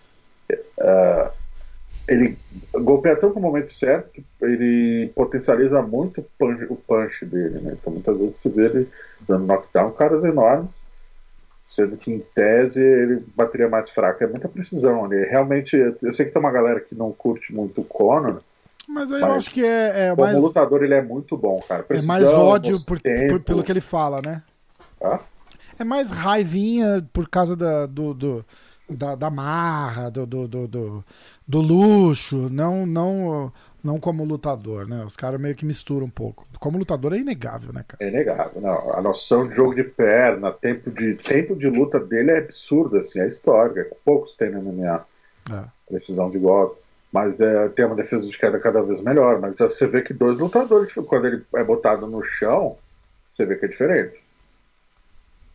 uh, ele golpeia tanto no momento certo que ele potencializa muito o punch, o punch dele, né? Então muitas vezes você vê ele dando knockdown, caras enormes, sendo que em tese ele bateria mais fraco. É muita precisão ali. Realmente, eu sei que tem uma galera que não curte muito o Conor, Mas aí mas eu acho que é, é como mais, lutador ele é muito bom, cara. é Precisão, mais ódio por, tempo. por- pelo que ele fala, né? Hã? É mais raivinha por causa da, do, do- da, da marra, do, do, do, do- do luxo, não, não, não como lutador, né? Os caras meio que misturam um pouco. Como lutador é inegável, né, cara? É inegável. Não, a noção de jogo de perna, tempo de, tempo de luta dele é absurda, assim, é histórica. Poucos têm na M M A É. precisão de golpe. Mas é, tem uma defesa de queda cada vez melhor. Mas você vê que dois lutadores, quando ele é botado no chão, você vê que é diferente.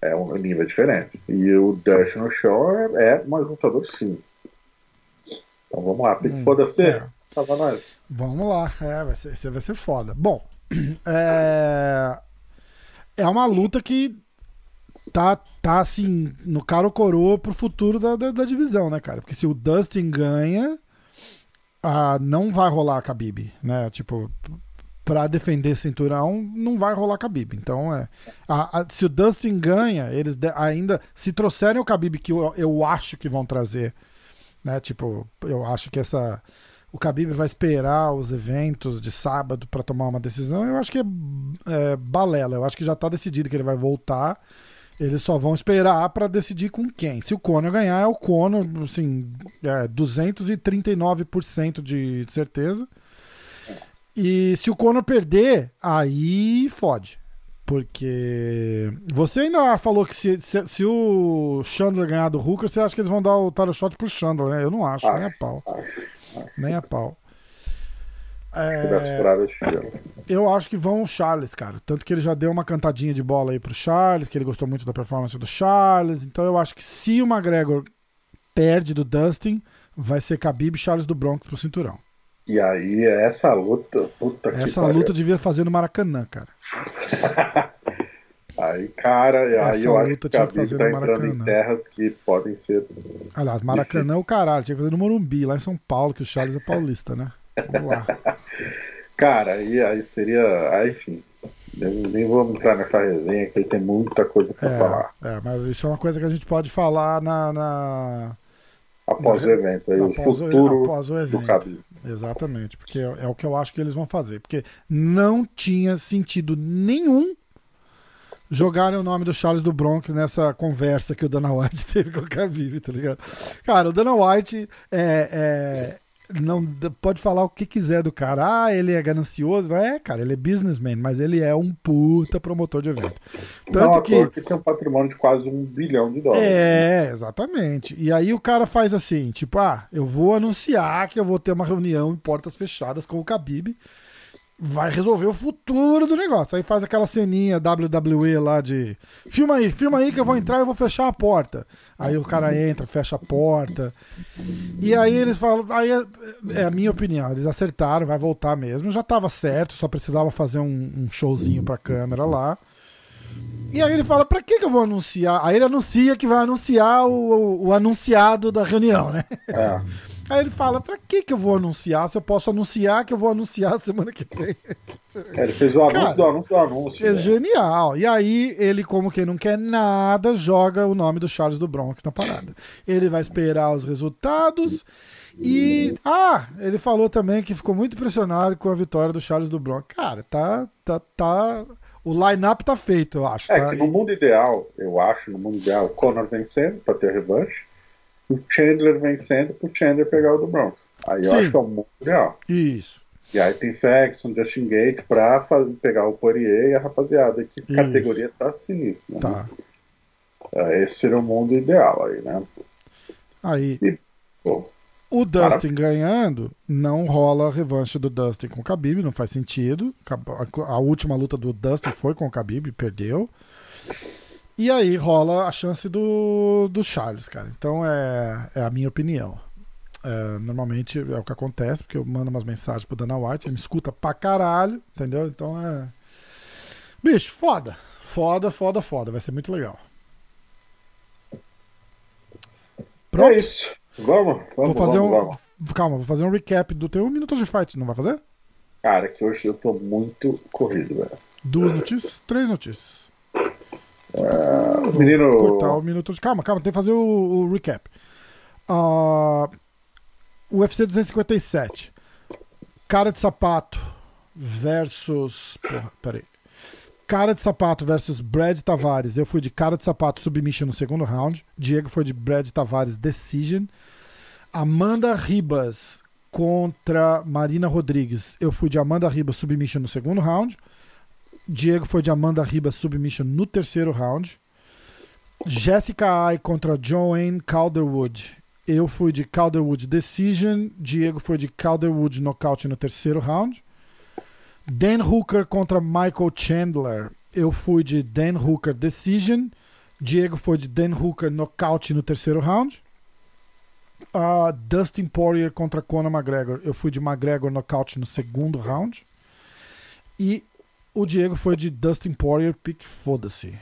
É um nível diferente. E o Dustin no show é, é mais lutador, sim. Então vamos lá, Pique hum, foda-se, é. Salva nós. Vamos lá, é, vai ser, vai ser foda. Bom, é, é uma luta que tá, tá assim, no cara ou coroa pro futuro da, da, da divisão, né, cara? Porque se o Dustin ganha, ah, não vai rolar a Khabib, né? Tipo, pra defender cinturão, não vai rolar Khabib. Então, é, a, a, se o Dustin ganha, eles de, ainda, se trouxerem o Khabib, que eu, eu acho que vão trazer, né? Tipo, eu acho que essa o Khabib vai esperar os eventos de sábado para tomar uma decisão. Eu acho que é, é balela. Eu acho que já tá decidido que ele vai voltar. Eles só vão esperar para decidir com quem. Se o Conor ganhar, é o Conor, assim, é duzentos e trinta e nove por cento de certeza. E se o Conor perder, aí fode. Porque você ainda falou que se, se, se o Chandler ganhar do Hooker, você acha que eles vão dar o title shot pro Chandler, né? Eu não acho, acho nem a pau. Acho, acho. Nem a pau. É, eu acho que vão o Charles, cara. Tanto que ele já deu uma cantadinha de bola aí pro Charles, que ele gostou muito da performance do Charles. Então eu acho que se o McGregor perde do Dustin, vai ser Khabib e Charles do Bronx pro cinturão. E aí, essa luta, puta que Essa luta pariu. Devia fazer no Maracanã, cara. Aí, cara, essa aí eu acho que a Khabib tá entrando em terras que podem ser. Aliás, Maracanã difíceis. É o caralho, tinha que fazer no Morumbi, lá em São Paulo, que o Charles é paulista, né? Vamos lá. Cara, aí, aí seria. Aí, enfim. Eu nem vou entrar nessa resenha, que aí tem muita coisa pra é, falar. É, mas isso é uma coisa que a gente pode falar na. na... Após o evento, aí, o futuro o, após o evento. Do Khabib. Exatamente, porque é, é o que eu acho que eles vão fazer. Porque não tinha sentido nenhum jogarem o nome do Charles do Bronx nessa conversa que o Dana White teve com o Khabib, tá ligado? Cara, o Dana White é, é, não pode falar o que quiser do cara. Ah, ele é ganancioso. É, cara, ele é businessman, mas ele é um puta promotor de evento. Tanto não, que que tem um patrimônio de quase um bilhão de dólares. É, exatamente. E aí o cara faz assim, tipo, ah, eu vou anunciar que eu vou ter uma reunião em portas fechadas com o Khabib. Vai resolver o futuro do negócio. Aí faz aquela ceninha W W E lá de filma aí, filma aí que eu vou entrar e eu vou fechar a porta. Aí o cara entra, fecha a porta. E aí eles falam, aí é, é a minha opinião, eles acertaram, vai voltar mesmo. Já tava certo, só precisava fazer um, um showzinho pra câmera lá. E aí ele fala, pra que que eu vou anunciar? Aí ele anuncia que vai anunciar o, o, o anunciado da reunião, né? É. Aí ele fala, pra que que eu vou anunciar se eu posso anunciar que eu vou anunciar semana que vem? É, ele fez o anúncio Cara, do anúncio do anúncio. É né? Genial. E aí ele, como quem não quer nada, joga o nome do Charles do Bronx na parada. Ele vai esperar os resultados e... Ah, ele falou também que ficou muito impressionado com a vitória do Charles do Bronx. Cara, tá... tá, tá... O line-up tá feito, eu acho. É tá? que no mundo ideal, eu acho, no mundo ideal, o Conor vencendo pra ter revanche, o Chandler vencendo pro Chandler pegar o do Bronx. Aí eu Sim. acho que é o mundo ideal. Isso. E aí tem Faxon, Justin Gate pra fazer, pegar o Poirier e a rapaziada. Que Isso. categoria tá sinistra. Tá. Né? Esse seria o mundo ideal aí, né? Aí. E, pô, o Dustin cara... ganhando, não rola a revanche do Dustin com o Khabib, não faz sentido. A última luta do Dustin foi com o Khabib, perdeu. E aí rola a chance do, do Charles, cara. Então é, é a minha opinião. É, normalmente é o que acontece, porque eu mando umas mensagens pro Dana White, ele me escuta pra caralho, entendeu? Então é... Bicho, foda. Foda, foda, foda. Vai ser muito legal. Pronto? É isso. Vamos, vamos, vou fazer vamos, um, vamos. Calma, vou fazer um recap do teu Minutos de Fight, não vai fazer? Cara, que hoje eu tô muito corrido, velho. Duas notícias? Três notícias. Uh, o menino... cortar o minuto de... Calma, calma, tem que fazer o, o recap. Uh, o U F C duzentos e cinquenta e sete. Cara de Sapato versus... Porra, peraí. Cara de Sapato versus Brad Tavares. Eu fui de Cara de Sapato submission no segundo round. Diego foi de Brad Tavares decision. Amanda Ribas contra Marina Rodrigues. Eu fui de Amanda Ribas submission no segundo round. Diego foi de Amanda Ribas submission no terceiro round. Jessica Ai contra Joanne Calderwood. Eu fui de Calderwood decision. Diego foi de Calderwood nocaute no terceiro round. Dan Hooker contra Michael Chandler. Eu fui de Dan Hooker decision. Diego foi de Dan Hooker nocaute no terceiro round. Uh, Dustin Poirier contra Conor McGregor. Eu fui de McGregor nocaute no segundo round. E o Diego foi de Dustin Poirier, pique foda-se.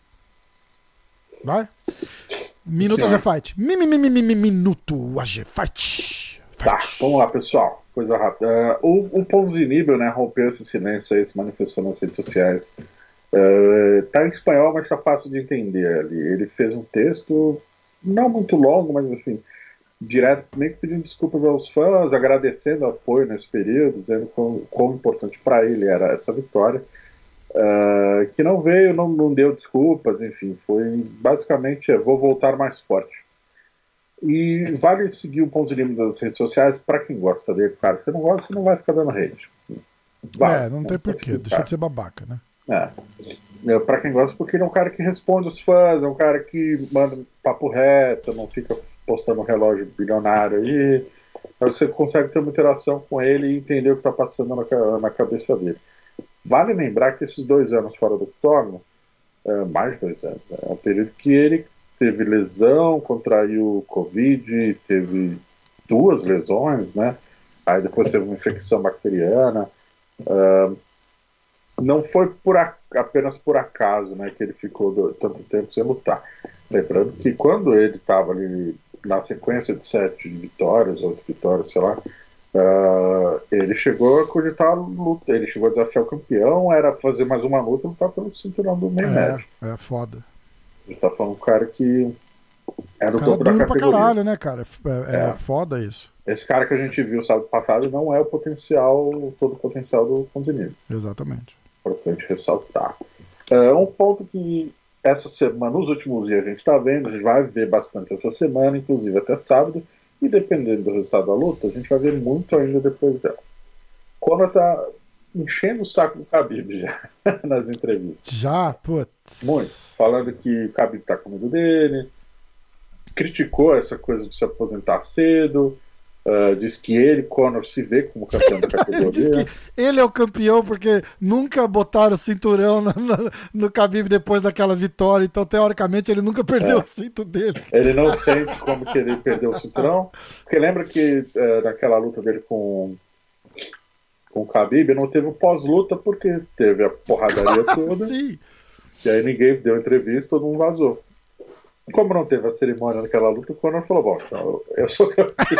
Vai? Minuto A G Fight. Mi, mi, mi, mi, mi, minuto A G Fight. Tá, vamos lá, pessoal. Coisa rápida. Uh, o, o Ponzinibbio, né, rompeu esse silêncio aí, se manifestou nas redes sociais. Uh, tá em espanhol, mas tá fácil de entender ali. Ele fez um texto, não muito longo, mas enfim, direto, meio que pedindo desculpas aos fãs, agradecendo o apoio nesse período, dizendo quão, quão importante para ele era essa vitória. Uh, que não veio, não, não deu desculpas, enfim, foi basicamente é, vou voltar mais forte. E vale seguir o Ponzinibbio nas redes sociais para quem gosta dele, cara. Se não gosta, você não vai ficar dando hate. Vai, é, não tem porquê, deixa de ser babaca, né? É. Pra quem gosta, porque ele é um cara que responde os fãs, é um cara que manda papo reto, não fica postando um relógio bilionário aí. Você consegue ter uma interação com ele e entender o que está passando na, na cabeça dele. Vale lembrar que esses dois anos fora do octógono, é, mais de dois anos, é um período que ele teve lesão, contraiu Covid, teve duas lesões, né? Aí depois teve uma infecção bacteriana. Uh, não foi por a, apenas por acaso, né, que ele ficou do, tanto tempo sem lutar. Lembrando que quando ele estava ali na sequência de sete vitórias, oito vitórias, sei lá, uh, ele chegou a cogitar luta, ele chegou a desafiar o campeão, era fazer mais uma luta e lutar pelo cinturão do meio é, médio. É foda. Ele tá falando um cara que era o cara topo da duro categoria. Pra caralho, né, cara? É, é, É. foda isso. Esse cara que a gente viu sábado passado não é o potencial, todo o potencial do Ponzinibbio. Exatamente. Importante ressaltar. É um ponto que essa semana, nos últimos dias, a gente está vendo, a gente vai ver bastante essa semana, inclusive até sábado, e dependendo do resultado da luta, a gente vai ver muito ainda depois dela. Conor tá enchendo o saco do Khabib já, nas entrevistas. Já, putz. Muito. Falando que o Khabib tá com medo dele, criticou essa coisa de se aposentar cedo, uh, diz que ele, Conor, se vê como campeão da categoria. Ele diz que ele é o campeão porque nunca botaram o cinturão no, no, no Khabib depois daquela vitória, então teoricamente ele nunca perdeu É. o cinto dele. Ele não sente como que ele perdeu o cinturão, porque lembra que uh, naquela luta dele com com o Khabib não teve o pós-luta porque teve a porradaria toda. Sim. E aí ninguém deu entrevista, todo mundo vazou. Como não teve a cerimônia naquela luta, o Conor falou, bom, então eu sou campeão.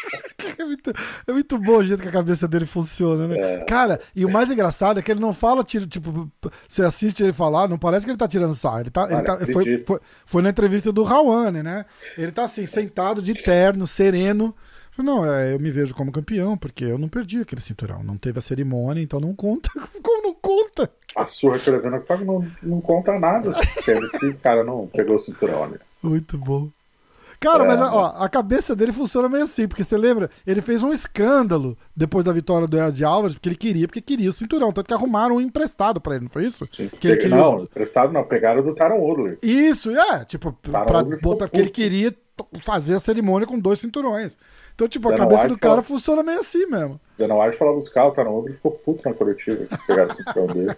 É muito, é muito bom o jeito que a cabeça dele funciona, né? É. Cara, e o mais engraçado é que ele não fala, tira, tipo, você assiste ele falar, não parece que ele tá tirando sarro. Ele tá, ele Olha, tá, foi, foi, foi na entrevista do Rawane, né? Ele tá assim, sentado de terno, sereno. Não, é, eu me vejo como campeão, porque eu não perdi aquele cinturão. Não teve a cerimônia, então não conta. Como não conta? A surra que eu levei no Octógono não, não conta nada, sendo que o cara não pegou o cinturão, né? Muito bom. Cara, É, mas ó, a cabeça dele funciona meio assim, porque você lembra, ele fez um escândalo depois da vitória do Ed Alvarez, porque ele queria, porque queria o cinturão, tanto que arrumaram um emprestado pra ele, não foi isso? Sim. Que ele Pe- queria não, os- emprestado não, pegaram do Taron Woodley. Isso, é, tipo, Taron pra Woodley ficou botar, porque ele puto. queria t- fazer a cerimônia com dois cinturões. Então, tipo, a Dana cabeça White do cara fala- funciona meio assim mesmo. Dana White falava dos carros, o Taron Woodley ficou puto na coletiva que pegaram o cinturão dele.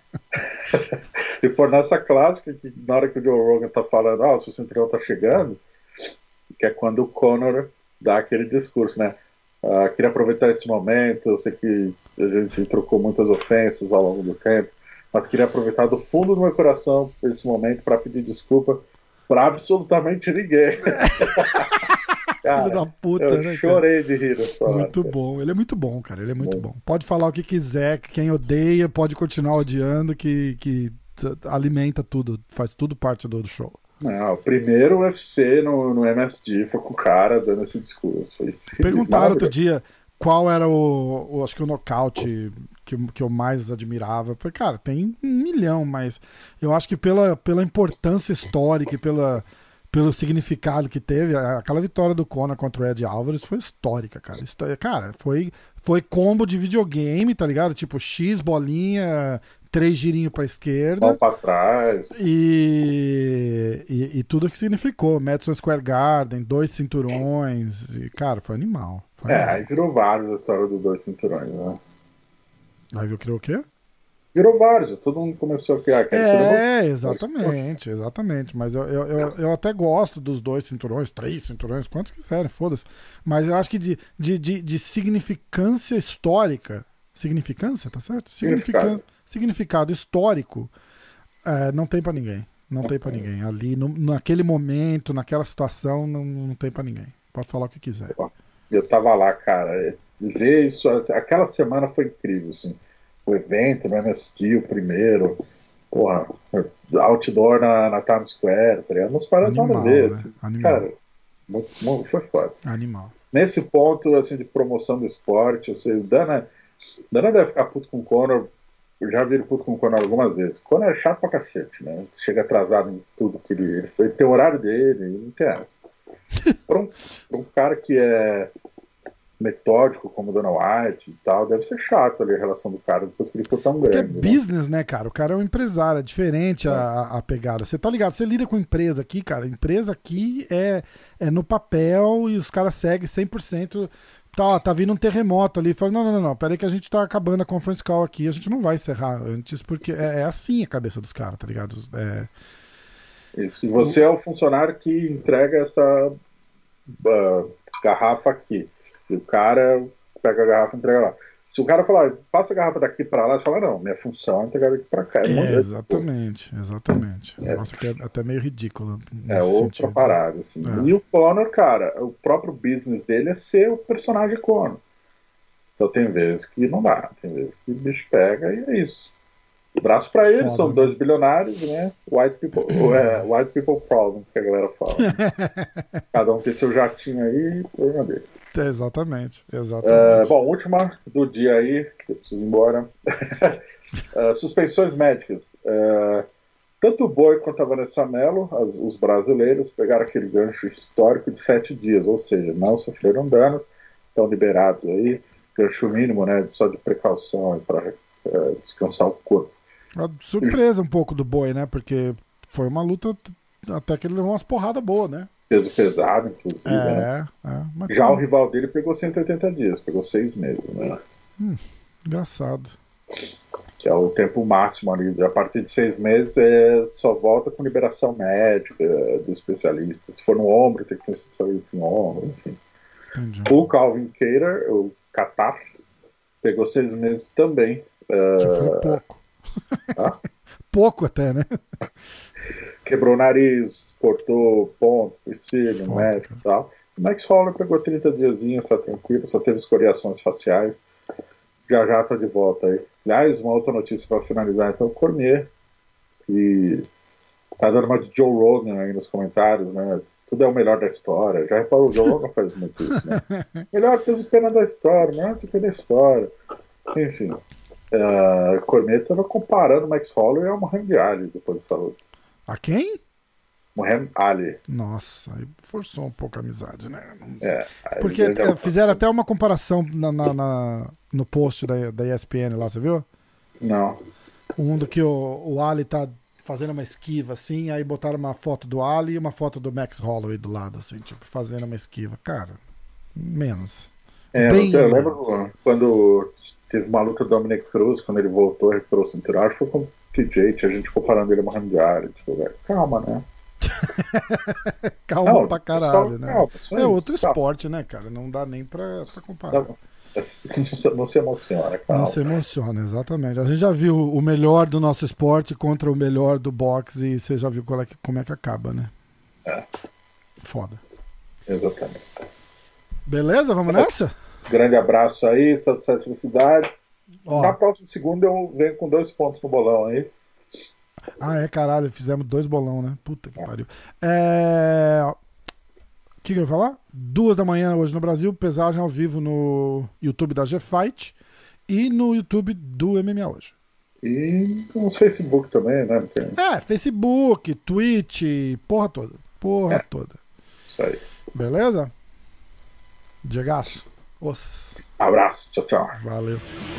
E foi nessa clássica que na hora que o Joe Rogan tá falando, ah, o seu cinturão tá chegando, que é quando o Conor dá aquele discurso, né? Ah, queria aproveitar esse momento, eu sei que a gente trocou muitas ofensas ao longo do tempo, mas queria aproveitar do fundo do meu coração esse momento para pedir desculpa para absolutamente ninguém. Cara, Filho da puta, eu né, cara? chorei de rir nessa hora. Muito bom, ele é muito bom, cara, ele é muito Bom. bom. Pode falar o que quiser, que quem odeia pode continuar odiando, que, que t- alimenta tudo, faz tudo parte do show. Não, o primeiro U F C no, no M S G foi com o cara dando esse discurso. Foi Perguntaram outro maravilhoso. dia qual era o, o- acho que o nocaute que, eu- que eu mais admirava. Eu falei, cara, tem um milhão, mas eu acho que pela, pela importância histórica e pela, pelo significado que teve, a- aquela vitória do Conor contra o Ed Alvarez foi histórica, cara. Histó- Cara, foi, foi combo de videogame, tá ligado? Tipo, X, bolinha, três girinhos pra esquerda. Mão pra trás. E, e, e tudo que significou. Madison Square Garden, dois cinturões. E, cara, foi animal. Foi É, animal. aí virou vários a história dos dois cinturões, né? Aí viu, criou o quê? Virou vários, todo mundo começou a criar. É, exatamente, exatamente. Mas eu, eu, eu, eu até gosto dos dois cinturões, três cinturões, quantos quiserem, foda-se. Mas eu acho que de, de, de, de significância histórica. Significância, tá certo? Significado, significado histórico, é, não tem pra ninguém. Não, não tem pra ninguém. Ali, no, naquele momento, naquela situação, não, não tem pra ninguém. Pode falar o que quiser. Eu tava lá, cara. Ver isso, aquela semana foi incrível, assim. O evento, no M S D, o primeiro, porra, outdoor na, na Times Square, tá ligado? Umas paradas nada a ver, assim. Animal. Cara, muito, muito, foi foda. Animal. Nesse ponto, assim, de promoção do esporte, eu sei, o Dana, Dana deve ficar puto com o Conor, eu já vi ele puto com o Conor algumas vezes. O Conor é chato pra cacete, né? Chega atrasado em tudo que ele... Ele, ele tem o horário dele, ele não tem essa. Pra um, pra um cara que é metódico como o Dana White e tal, deve ser chato ali a relação do cara depois que ele ficou tão grande. Porque é business, né, cara? O cara é um empresário, é diferente é. A, a pegada. Você tá ligado? Você lida com empresa aqui, cara. Empresa aqui é, é no papel e os caras seguem cem por cento. Tá, tá vindo um terremoto ali. Fala, não, não, não, não, peraí que a gente tá acabando a conference call aqui. A gente não vai encerrar antes, porque é, é assim a cabeça dos caras, tá ligado? É... Isso. E você é o funcionário que entrega essa uh, garrafa aqui. E o cara pega a garrafa e entrega lá. Se o cara falar, passa a garrafa daqui pra lá, você fala, não, minha função é entregar daqui pra cá. É, é exatamente, exatamente. É. Nossa, que é até meio ridículo. É outra sentido. Parada, assim. É. E o Conor, cara, o próprio business dele é ser o personagem Conor. Então tem vezes que não dá, tem vezes que o bicho pega e é isso. Braço pra ele, Foda, são né? dois bilionários, né? White people, é, white people problems, que a galera fala. Né? Cada um tem seu jatinho aí e problema dele. É, exatamente, exatamente. Uh, bom, última do dia aí, que eu preciso ir embora. uh, suspensões médicas. Uh, tanto o Boi quanto a Vanessa Mello, as, os brasileiros, pegaram aquele gancho histórico de sete dias, ou seja, não sofreram danos, estão liberados aí, gancho mínimo, né, só de precaução para uh, descansar o corpo. A surpresa um pouco do Boi, né? Porque foi uma luta até que ele levou umas porradas boas, né? Peso pesado, inclusive. É, né? é, mas já o rival dele pegou cento e oitenta dias, pegou seis meses, né? Hum, engraçado. Que é o tempo máximo ali. A partir de seis meses é, só volta com liberação médica do especialista. Se for no ombro, tem que ser um especialista em ombro, enfim. Entendi. O Calvin Kattar, o Kattar, pegou seis meses também. Que foi pouco. Ah? Pouco até, né? Quebrou o nariz, cortou ponto, priscílio, médico e tal. O Max Holloway pegou trinta diazinhos, tá tranquilo, só teve escoriações faciais. Já já tá de volta aí. Aliás, uma outra notícia para finalizar, então, o Cormier, que tá dando uma de Joe Rogan aí nos comentários, né? Tudo é o melhor da história. Já reparou, o Joe Rogan faz muito isso, né? Melhor peso pena da história, melhor peso pena da história. Enfim. Uh, Cormier estava comparando o Max Holloway ao Muhammad Ali depois dessa luta. A quem? Muhammad Ali. Nossa, aí forçou um pouco a amizade, né? É, porque é, fizeram até uma comparação na, na, na, no post da, da E S P N lá, você viu? Não. Um do que o, o Ali tá fazendo uma esquiva assim, aí botaram uma foto do Ali e uma foto do Max Holloway do lado, assim, tipo, fazendo uma esquiva. Cara, menos. É, Bem eu menos. lembro quando teve uma luta do Dominic Cruz, quando ele voltou, recuperou o cinturão, acho que foi com o T J, tinha gente comparando ele ao Muhammad Ali. Tipo, velho, calma, né? Calma não, pra caralho, só, né? Calma, é isso, outro calma. Esporte, né, cara? Não dá nem pra, pra comparar. Não, não se emociona, calma. Não se emociona, exatamente. A gente já viu o melhor do nosso esporte contra o melhor do boxe e você já viu qual é que, como é que acaba, né? É. Foda. Exatamente. Beleza? Vamos nessa? Grande abraço aí, sucesso e felicidades. Ó. Na próxima segunda eu venho com dois pontos no bolão aí. Ah, é, caralho, fizemos dois bolão, né? Puta que pariu. É... O que, que eu ia falar? Duas da manhã hoje no Brasil, pesagem ao vivo no YouTube da G-Fight e no YouTube do M M A hoje. E nos Facebook também, né? Porque... É, Facebook, Twitch, porra toda. Porra é. toda. Isso aí. Beleza? Diegaço. Os. Abraço, tchau, tchau. Valeu.